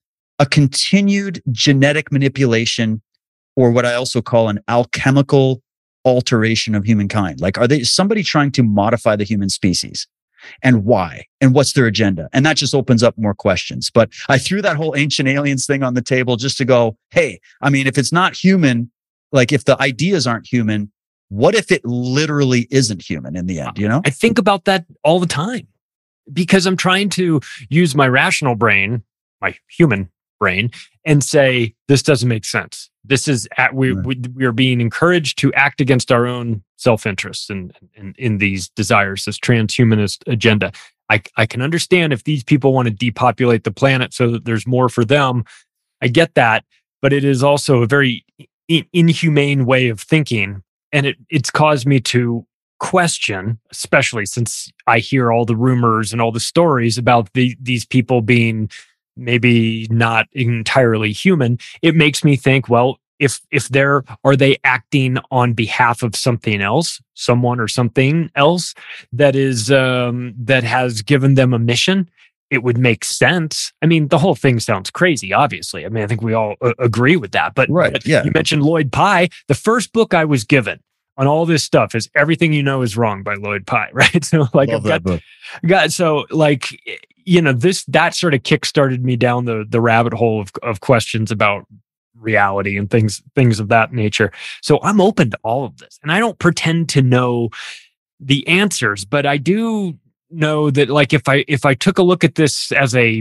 a continued genetic manipulation, or what I also call an alchemical alteration of humankind? Like, are they somebody trying to modify the human species, and why, and what's their agenda? And that just opens up more questions. But I threw that whole ancient aliens thing on the table just to go, hey, I mean, if it's not human, like if the ideas aren't human, what if it literally isn't human in the end, you know? I think about that all the time because I'm trying to use my rational brain, my human brain, and say, this doesn't make sense. This is we are being encouraged to act against our own self-interest and in these desires, this transhumanist agenda. I can understand if these people want to depopulate the planet so that there's more for them. I get that, but it is also a very inhumane way of thinking, and it's caused me to question, especially since I hear all the rumors and all the stories about these people being maybe not entirely human. It makes me think, well, if are they acting on behalf of something else, someone or something else that is that has given them a mission? It would make sense. I mean, the whole thing sounds crazy, obviously. I mean, I think we all agree with that. But, right, yeah. You mentioned Lloyd Pye. The first book I was given on all this stuff is Everything You Know Is Wrong by Lloyd Pye, right? So, like, Love that book. So, like, you know, that sort of kickstarted me down the rabbit hole of questions about reality and things of that nature. So I'm open to all of this, and I don't pretend to know the answers, but I do know that, like, if I took a look at this as a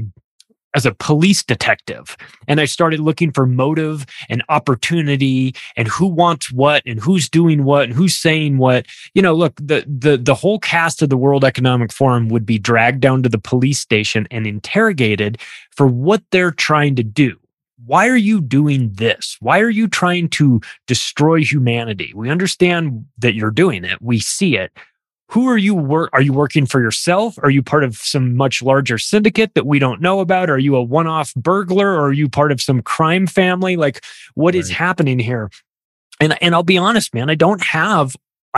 police detective and I started looking for motive and opportunity and who wants what and who's doing what and who's saying what, you know, look, the whole cast of the World Economic Forum would be dragged down to the police station and interrogated for what they're trying to do. Why are you doing this? Why are you trying to destroy humanity? We understand that you're doing it. We see it. Who are you? Are you working for yourself? Are you part of some much larger syndicate that we don't know about? Are you a one-off burglar, or are you part of some crime family? Like, what is happening here? And I'll be honest, man, I don't have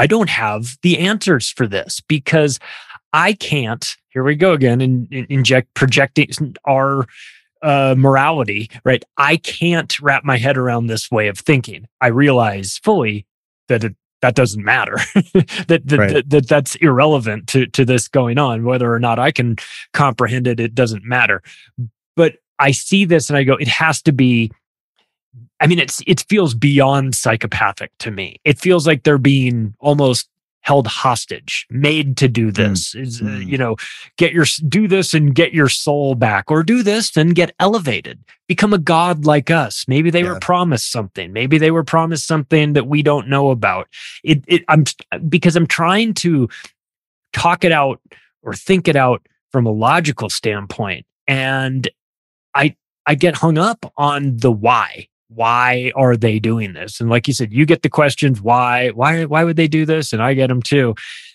the answers for this, because I can't, here we go again, and projecting our morality, right? I can't wrap my head around this way of thinking. I realize fully that that doesn't matter. That's irrelevant to this going on. Whether or not I can comprehend it, it doesn't matter. But I see this and I go, it has to be. I mean, it feels beyond psychopathic to me. It feels like they're being almost held hostage, made to do this. You know, do this and get your soul back, or do this and get elevated, become a god like us. Maybe they were promised something. Maybe they were promised something that we don't know about. Because I'm trying to talk it out or think it out from a logical standpoint, and I get hung up on the why. Why are they doing this? And like you said, you get the questions, why would they do this? And I get them too.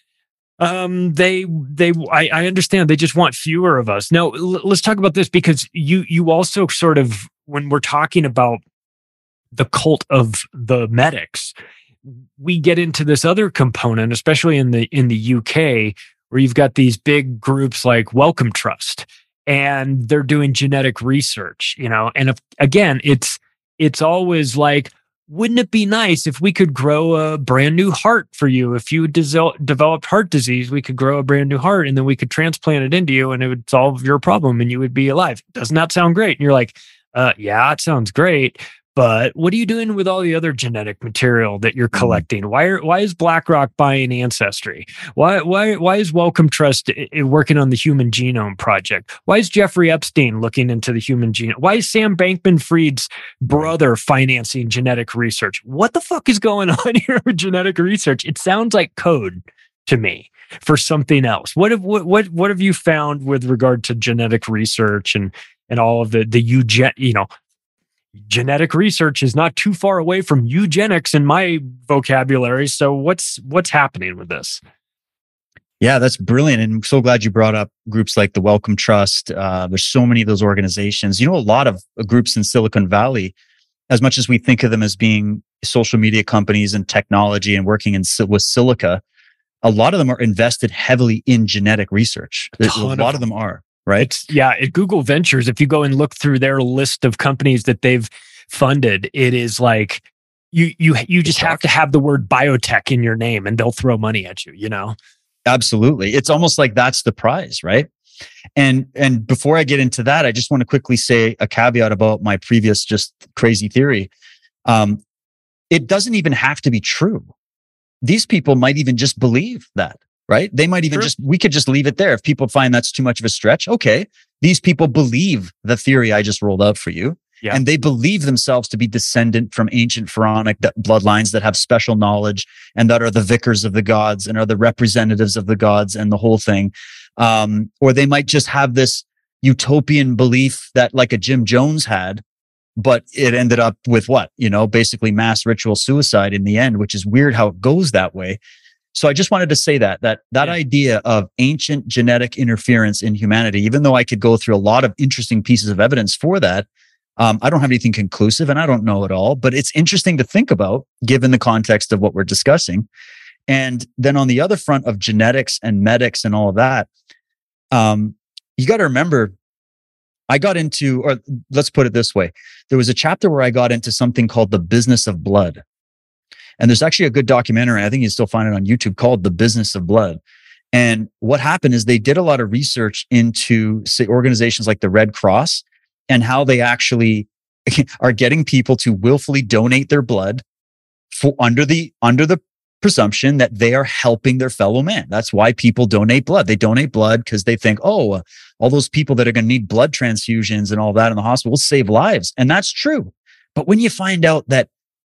I understand they just want fewer of us. Now, let's talk about this, because you also sort of, when we're talking about the cult of the medics, we get into this other component, especially in the UK, where you've got these big groups like Wellcome Trust, and they're doing genetic research, you know, and again, it's always like, wouldn't it be nice if we could grow a brand new heart for you? If you developed heart disease, we could grow a brand new heart, and then we could transplant it into you, and it would solve your problem and you would be alive. Doesn't that sound great? And you're like, yeah, it sounds great. But what are you doing with all the other genetic material that you're collecting? Why is BlackRock buying Ancestry? Why is Wellcome Trust working on the Human Genome Project? Why is Jeffrey Epstein looking into the human genome? Why is Sam Bankman-Fried's brother financing genetic research? What the fuck is going on here with genetic research? It sounds like code to me for something else. What have you found with regard to genetic research and all of the genetic research is not too far away from eugenics in my vocabulary. So what's happening with this? Yeah, that's brilliant. And I'm so glad you brought up groups like the Wellcome Trust. There's so many of those organizations. A lot of groups in Silicon Valley, as much as we think of them as being social media companies and technology and working with silica, a lot of them are invested heavily in genetic research. A lot of them are. Right. At Google Ventures, if you go and look through their list of companies that they've funded, it is like you just have to have the word biotech in your name and they'll throw money at you, Absolutely. It's almost like that's the prize, right? And before I get into that, I just want to quickly say a caveat about my previous just crazy theory. It doesn't even have to be true. These people might even just believe that. Right? They might even we could just leave it there. If people find that's too much of a stretch, okay. These people believe the theory I just rolled out for you. Yeah. And they believe themselves to be descendant from ancient pharaonic bloodlines that have special knowledge and that are the vicars of the gods and are the representatives of the gods and the whole thing. Or they might just have this utopian belief that like a Jim Jones had, but it ended up with what? Basically mass ritual suicide in the end, which is weird how it goes that way. So I just wanted to say that idea of ancient genetic interference in humanity, even though I could go through a lot of interesting pieces of evidence for that, I don't have anything conclusive and I don't know it all, but it's interesting to think about given the context of what we're discussing. And then on the other front of genetics and medics and all of that, you got to remember, I got into, or let's put it this way, there was a chapter where I got into something called the business of blood. And there's actually a good documentary, I think you still find it on YouTube, called The Business of Blood. And what happened is they did a lot of research into, say, organizations like the Red Cross and how they actually are getting people to willfully donate their blood under the presumption that they are helping their fellow man. That's why people donate blood. They donate blood because they think, all those people that are going to need blood transfusions and all that in the hospital will save lives. And that's true. But when you find out that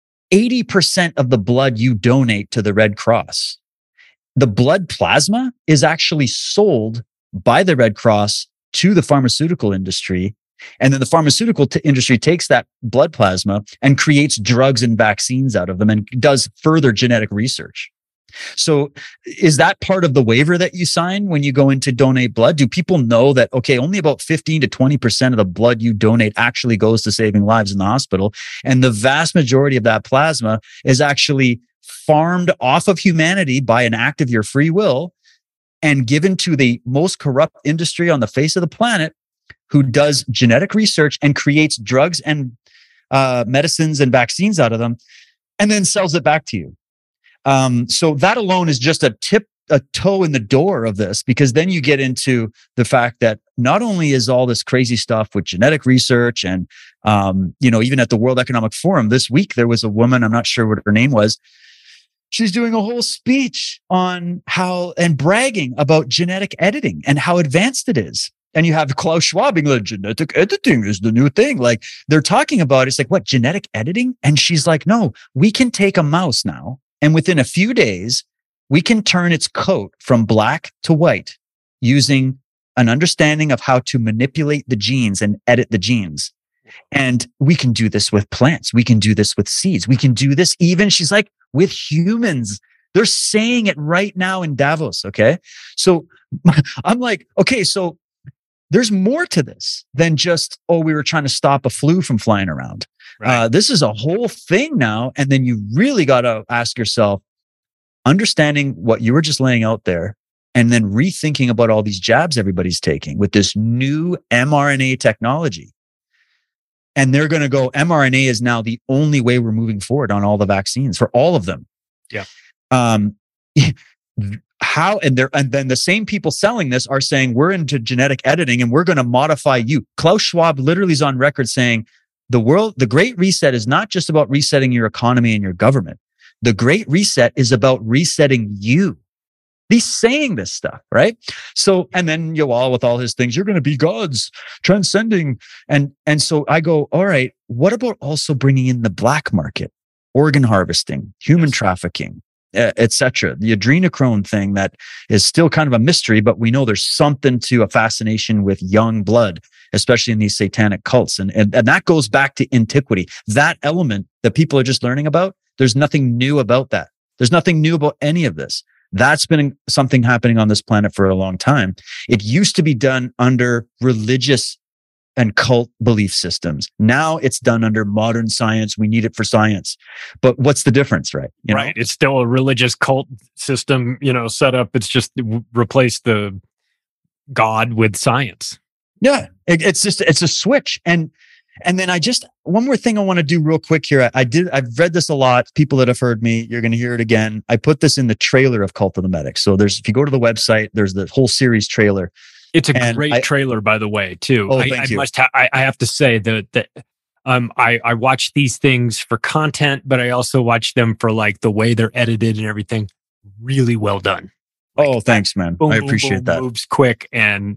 80% of the blood you donate to the Red Cross, the blood plasma is actually sold by the Red Cross to the pharmaceutical industry. And then the pharmaceutical industry takes that blood plasma and creates drugs and vaccines out of them and does further genetic research. So is that part of the waiver that you sign when you go in to donate blood? Do people know that, okay, only about 15 to 20% of the blood you donate actually goes to saving lives in the hospital? And the vast majority of that plasma is actually farmed off of humanity by an act of your free will and given to the most corrupt industry on the face of the planet who does genetic research and creates drugs and medicines and vaccines out of them and then sells it back to you. So that alone is just a toe in the door of this, because then you get into the fact that not only is all this crazy stuff with genetic research and, even at the World Economic Forum this week, there was a woman, I'm not sure what her name was. She's doing a whole speech on how and bragging about genetic editing and how advanced it is. And you have Klaus Schwab being like, genetic editing is the new thing. Like they're talking about, it's like, what, genetic editing? And she's like, no, we can take a mouse now. And within a few days, we can turn its coat from black to white using an understanding of how to manipulate the genes and edit the genes. And we can do this with plants. We can do this with seeds. We can do this even, she's like, with humans. They're saying it right now in Davos. Okay. So I'm like, okay, so there's more to this than just, we were trying to stop a flu from flying around. Right. This is a whole thing now. And then you really got to ask yourself, understanding what you were just laying out there, and then rethinking about all these jabs everybody's taking with this new mRNA technology. And they're going to go, mRNA is now the only way we're moving forward on all the vaccines for all of them. Yeah. How, and then the same people selling this are saying, we're into genetic editing and we're going to modify you. Klaus Schwab literally is on record saying, The Great Reset is not just about resetting your economy and your government. The Great Reset is about resetting you. He's saying this stuff, right? So, and then Yoel with all his things, you're going to be gods, transcending. And so I go, all right, what about also bringing in the black market, organ harvesting, human trafficking, etc. The adrenochrome thing that is still kind of a mystery, but we know there's something to a fascination with young blood, especially in these satanic cults. And that goes back to antiquity. That element that people are just learning about, there's nothing new about that. There's nothing new about any of this. That's been something happening on this planet for a long time. It used to be done under religious and cult belief systems. Now it's done under modern science. We need it for science. But what's the difference, right? Right. It's still a religious cult system, set up. It's just replace the God with science. Yeah. It's a switch. And then one more thing I want to do real quick here. I've read this a lot. People that have heard me, you're going to hear it again. I put this in the trailer of Cult of the Medics. So if you go to the website, there's the whole series trailer. It's a great trailer, by the way, too. Oh, thank you. I have to say that I watch these things for content, but I also watch them for like the way they're edited and everything. Really well done. Like, thanks, man. I appreciate that. Moves quick, and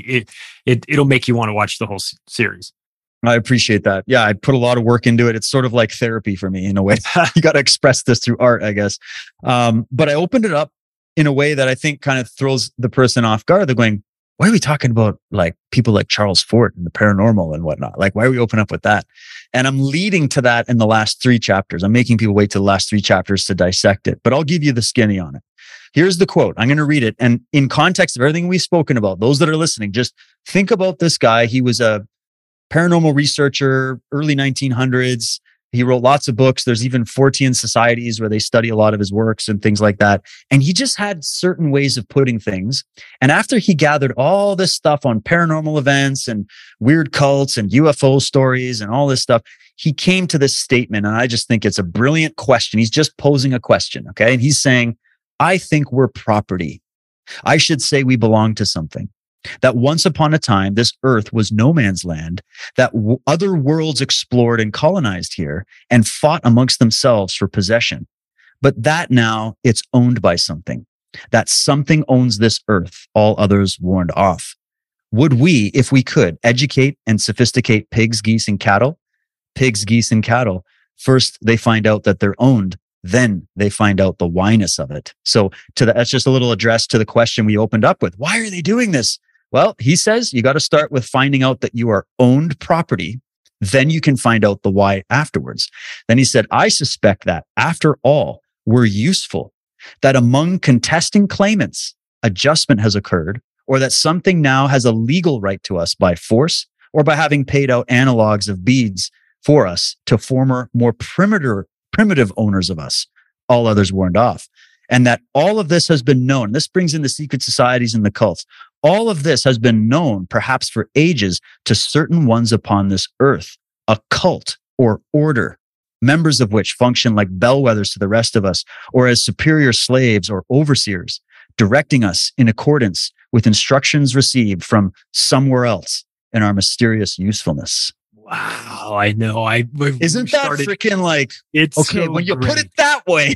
it'll make you want to watch the whole series. I appreciate that. Yeah, I put a lot of work into it. It's sort of like therapy for me in a way. You got to express this through art, I guess. But I opened it up in a way that I think kind of throws the person off guard. They're going, why are we talking about like people like Charles Fort and the paranormal and whatnot? Like, why are we open up with that? And I'm leading to that in the last 3 chapters. I'm making people wait to the last 3 chapters to dissect it, but I'll give you the skinny on it. Here's the quote. I'm going to read it. And in context of everything we've spoken about, those that are listening, just think about this guy. He was a paranormal researcher, early 1900s. He wrote lots of books. There's even Fortean societies where they study a lot of his works and things like that. And he just had certain ways of putting things. And after he gathered all this stuff on paranormal events and weird cults and UFO stories and all this stuff, he came to this statement. And I just think it's a brilliant question. He's just posing a question. Okay. And he's saying, I think we're property. I should say we belong to something. That once upon a time, this earth was no man's land, that other worlds explored and colonized here and fought amongst themselves for possession. But that now it's owned by something. That something owns this earth, all others warned off. Would we, if we could, educate and sophisticate pigs, geese, and cattle? Pigs, geese, and cattle. First, they find out that they're owned. Then they find out the whyness of it. So that's just a little address to the question we opened up with. Why are they doing this? Well, he says you got to start with finding out that you are owned property. Then you can find out the why afterwards. Then he said, I suspect that after all, we're useful, that among contesting claimants, adjustment has occurred, or that something now has a legal right to us by force or by having paid out analogs of beads for us to former, more primitive owners of us, all others warned off. And that all of this has been known. This brings in the secret societies and the cults. All of this has been known, perhaps for ages, to certain ones upon this earth, a cult or order, members of which function like bellwethers to the rest of us, or as superior slaves or overseers, directing us in accordance with instructions received from somewhere else in our mysterious usefulness. Wow, I know. Isn't that freaking like, it's okay, so when you great. put it that way.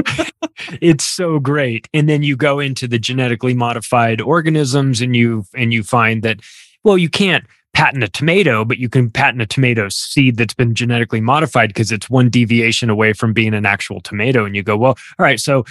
It's so great. And then you go into the genetically modified organisms and you find that, well, you can't patent a tomato, but you can patent a tomato seed that's been genetically modified because it's one deviation away from being an actual tomato. And you go, well, all right, so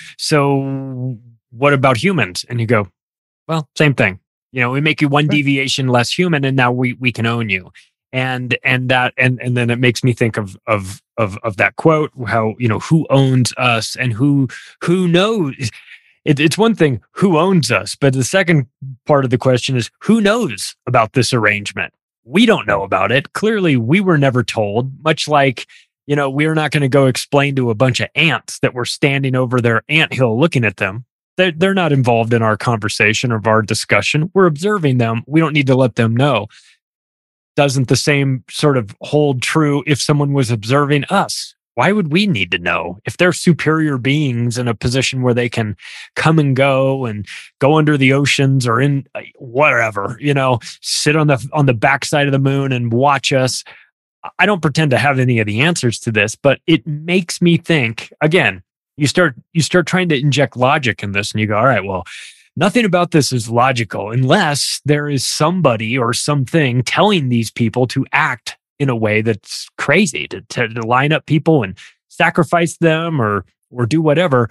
what about humans? And you go, well, same thing. We make you one deviation less human, and now we can own you. And then it makes me think of that quote, how, who owns us and who knows. It's one thing, who owns us? But the second part of the question is, who knows about this arrangement? We don't know about it. Clearly, we were never told, much like, we're not going to go explain to a bunch of ants that we're standing over their anthill looking at them. They're not involved in our conversation or our discussion. We're observing them. We don't need to let them know. Doesn't the same sort of hold true if someone was observing us? Why would we need to know? If they're superior beings in a position where they can come and go under the oceans or in whatever, sit on the backside of the moon and watch us, I don't pretend to have any of the answers to this, but it makes me think, again, you start trying to inject logic in this and you go, all right, well, nothing about this is logical unless there is somebody or something telling these people to act in a way that's crazy, to line up people and sacrifice them or do whatever.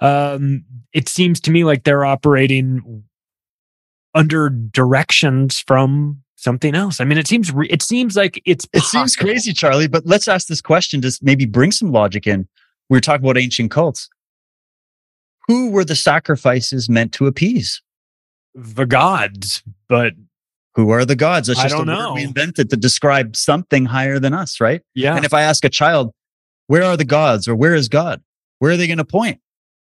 It seems to me like they're operating under directions from something else. I mean, it seems like it's possible. It seems crazy, Charlie, but let's ask this question to maybe bring some logic in. We were talking about ancient cults. Who were the sacrifices meant to appease? The gods, but who are the gods? That's I just don't a know. word we invented to describe something higher than us, right? Yeah. And if I ask a child, where are the gods or where is God? Where are they going to point?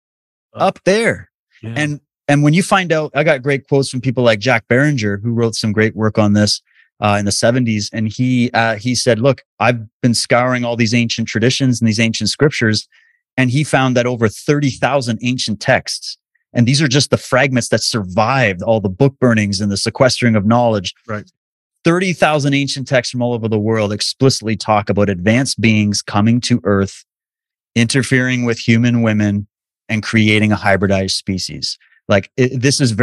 Up there. Yeah. And when you find out, I got great quotes from people like Jack Barringer, who wrote some great work on this in the 70s. And he said, look, I've been scouring all these ancient traditions and these ancient scriptures. And he found that over 30,000 ancient texts, and these are just the fragments that survived all the book burnings and the sequestering of knowledge. Right. 30,000 ancient texts from all over the world explicitly talk about advanced beings coming to Earth, interfering with human women, and creating a hybridized species. Like this is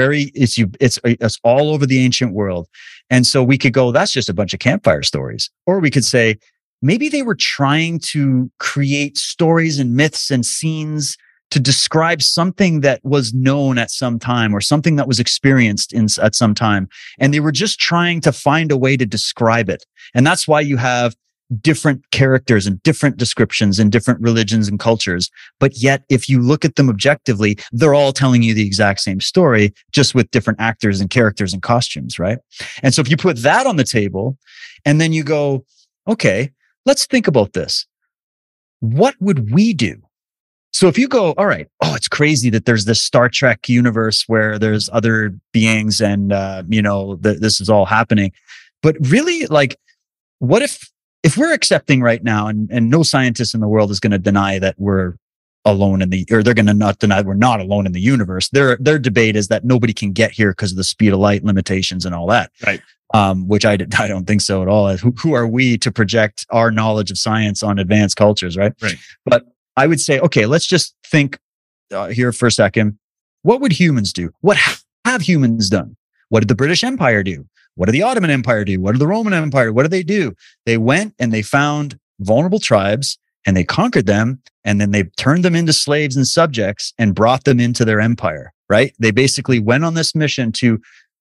it's all over the ancient world. And so we could go, that's just a bunch of campfire stories. Or we could say, maybe they were trying to create stories and myths and scenes to describe something that was known at some time or something that was experienced at some time. And they were just trying to find a way to describe it. And that's why you have different characters and different descriptions in different religions and cultures. But yet, if you look at them objectively, they're all telling you the exact same story, just with different actors and characters and costumes, right? And so if you put that on the table and then you go, okay, let's think about this. What would we do? So if you go, all right, it's crazy that there's this Star Trek universe where there's other beings and, this is all happening. But really, like, what if we're accepting right now and no scientist in the world is going to deny that we're alone or they're going to not deny we're not alone in the universe. Their debate is that nobody can get here because of the speed of light limitations and all that. Right. Which I don't think so at all. Who are we to project our knowledge of science on advanced cultures, right? Right. But I would say, okay, let's just think here for a second. What would humans do? What have humans done? What did the British Empire do? What did the Ottoman Empire do? What did the Roman Empire? What did they do? They went and they found vulnerable tribes and they conquered them, and then they turned them into slaves and subjects and brought them into their empire, right? They basically went on this mission to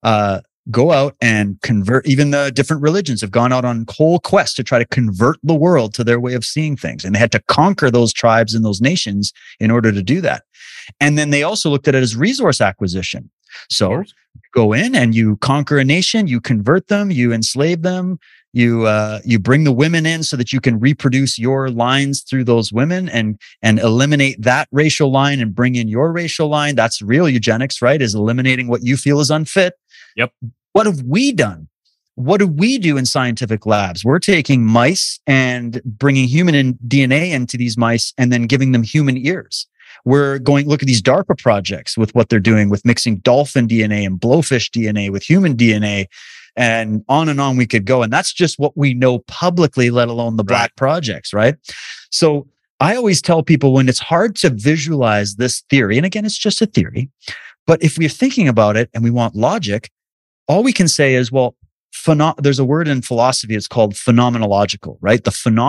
go out and convert. Even the different religions have gone out on whole quests to try to convert the world to their way of seeing things. And they had to conquer those tribes and those nations in order to do that. And then they also looked at it as resource acquisition. So you go in and you conquer a nation, you convert them, you enslave them, you bring the women in so that you can reproduce your lines through those women and eliminate that racial line and bring in your racial line. That's real eugenics, right? Is eliminating what you feel is unfit. Yep. What have we done? What do we do in scientific labs? We're taking mice and bringing human DNA into these mice and then giving them human ears. We're going, look at these DARPA projects with what they're doing with mixing dolphin DNA and blowfish DNA with human DNA, and on we could go. And that's just what we know publicly, let alone the black projects, right? So I always tell people when it's hard to visualize this theory, and again, it's just a theory, but if we're thinking about it and we want logic, all we can say is, well, there's a word in philosophy, it's called phenomenological, right? The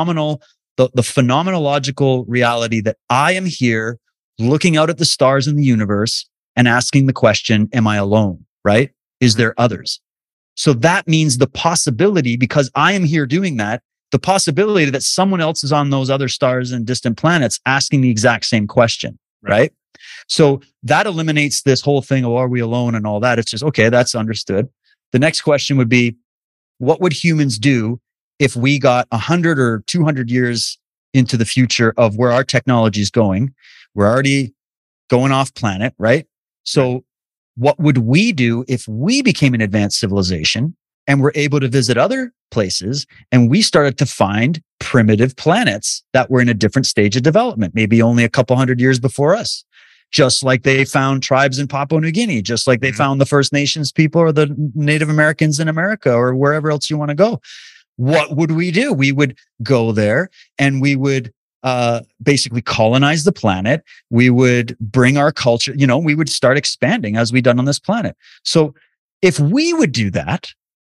phenomenological reality that I am here looking out at the stars in the universe and asking the question, am I alone, right? Is there others? So that means the possibility, because I am here doing that, the possibility that someone else is on those other stars and distant planets asking the exact same question, right? So that eliminates this whole thing of, are we alone and all that? It's just, okay, that's understood. The next question would be, what would humans do if we got 100 or 200 years into the future of where our technology is going? We're already going off planet, right? So what would we do if we became an advanced civilization and were able to visit other places and we started to find primitive planets that were in a different stage of development, maybe only a couple hundred years before us? Just like they found tribes in Papua New Guinea, just like they found the First Nations people or the Native Americans in America or wherever else you want to go. what would we do? We would go there and we would basically colonize the planet. We would bring our culture, we would start expanding as we've done on this planet. So if we would do that,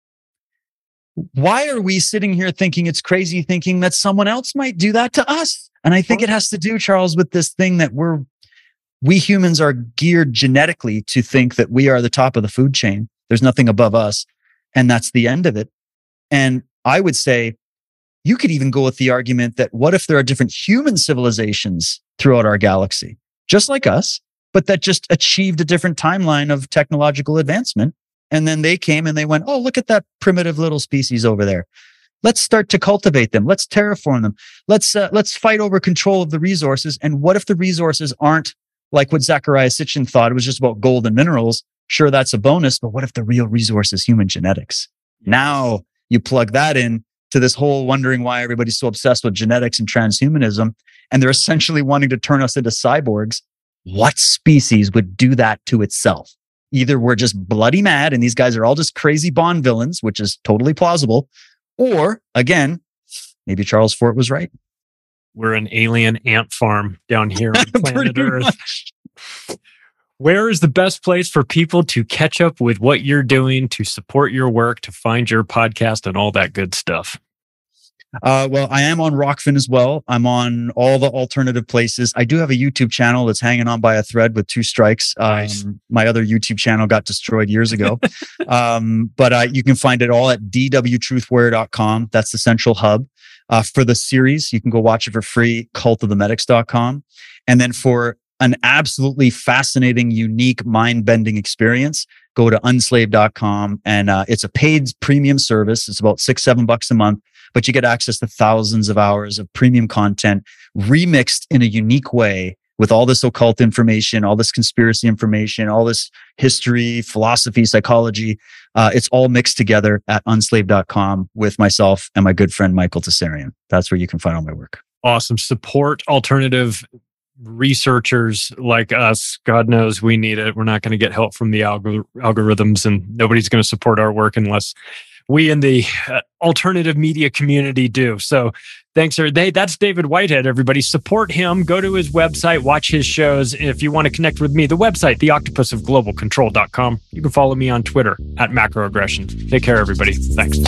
why are we sitting here thinking it's crazy, thinking that someone else might do that to us? And I think it has to do, Charles, with this thing that we humans are geared genetically to think that we are the top of the food chain. There's nothing above us. And that's the end of it. And I would say you could even go with the argument that what if there are different human civilizations throughout our galaxy, just like us, but that just achieved a different timeline of technological advancement. And then they came and they went, oh, look at that primitive little species over there. Let's start to cultivate them. Let's terraform them. Let's fight over control of the resources. And what if the resources aren't like what Zecharia Sitchin thought? It was just about gold and minerals. Sure, that's a bonus, but what if the real resource is human genetics? Now you plug that in to this whole wondering why everybody's so obsessed with genetics and transhumanism, and they're essentially wanting to turn us into cyborgs. What species would do that to itself? Either we're just bloody mad and these guys are all just crazy Bond villains, which is totally plausible, or again, maybe Charles Fort was right. We're an alien ant farm down here on planet Earth. Where is the best place for people to catch up with what you're doing, to support your work, to find your podcast and all that good stuff? Well, I am on Rockfin as well. I'm on all the alternative places. I do have a YouTube channel that's hanging on by a thread with 2 strikes. Nice. My other YouTube channel got destroyed years ago. But you can find it all at dwtruthwarrior.com. That's the central hub. For the series, you can go watch it for free, cultofthemedics.com. And then for an absolutely fascinating, unique, mind-bending experience, go to unslave.com. And it's a paid premium service. It's about $6-7 a month, but you get access to thousands of hours of premium content remixed in a unique way with all this occult information, all this conspiracy information, all this history, philosophy, psychology. It's all mixed together at unslave.com with myself and my good friend, Michael Tessarian. That's where you can find all my work. Awesome. Support alternative researchers like us. God knows we need it. We're not going to get help from the algorithms, and nobody's going to support our work unless we in the alternative media community do. So thanks, sir. That's David Whitehead, everybody. Support him. Go to his website, watch his shows. If you want to connect with me, the website, theoctopusofglobalcontrol.com. You can follow me on Twitter at macroaggressions. Take care, everybody. Thanks.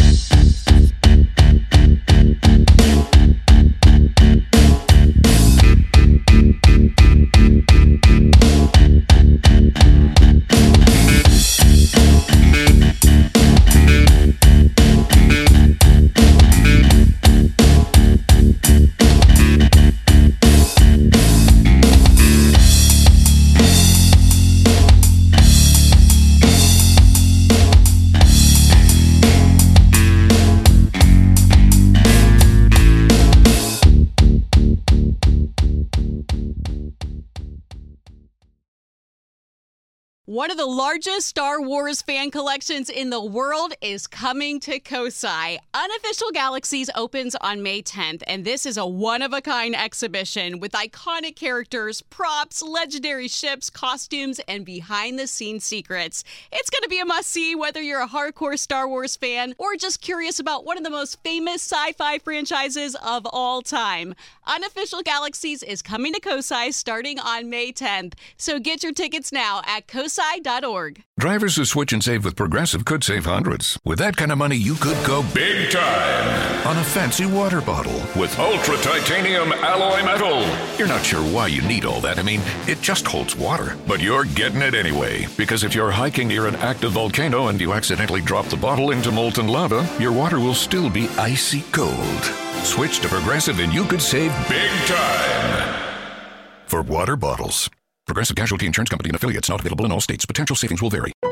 One of the largest Star Wars fan collections in the world is coming to COSI. Unofficial Galaxies opens on May 10th, and this is a one-of-a-kind exhibition with iconic characters, props, legendary ships, costumes, and behind-the-scenes secrets. It's going to be a must-see whether you're a hardcore Star Wars fan or just curious about one of the most famous sci-fi franchises of all time. Unofficial Galaxies is coming to COSI starting on May 10th, so get your tickets now at COSI.org. Drivers who switch and save with Progressive could save hundreds. With that kind of money, you could go big time on a fancy water bottle with ultra titanium alloy metal. You're not sure why you need all that. I mean, it just holds water. But you're getting it anyway, because if you're hiking near an active volcano and you accidentally drop the bottle into molten lava, your water will still be icy cold. Switch to Progressive and you could save big time for water bottles. Progressive Casualty Insurance Company and affiliates, not available in all states. Potential savings will vary.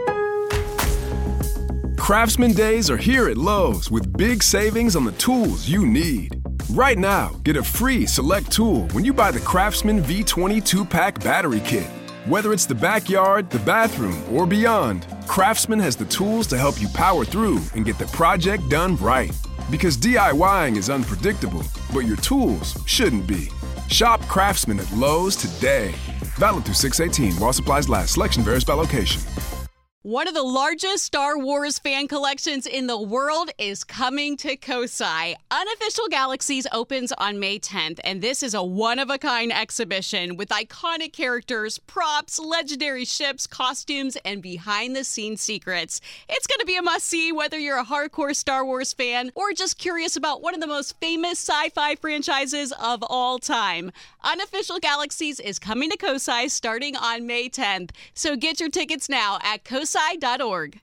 Craftsman Days are here at Lowe's with big savings on the tools you need. Right now, get a free select tool when you buy the Craftsman V20 2-pack battery kit. Whether it's the backyard, the bathroom, or beyond, Craftsman has the tools to help you power through and get the project done right. Because DIYing is unpredictable, but your tools shouldn't be. Shop Craftsman at Lowe's today. Valid through 6/18 while supplies last. Selection varies by location. One of the largest Star Wars fan collections in the world is coming to Kosai. Unofficial Galaxies opens on May 10th, and this is a one-of-a-kind exhibition with iconic characters, props, legendary ships, costumes, and behind-the-scenes secrets. It's going to be a must-see whether you're a hardcore Star Wars fan or just curious about one of the most famous sci-fi franchises of all time. Unofficial Galaxies is coming to Kosai starting on May 10th, so get your tickets now at kosai.org.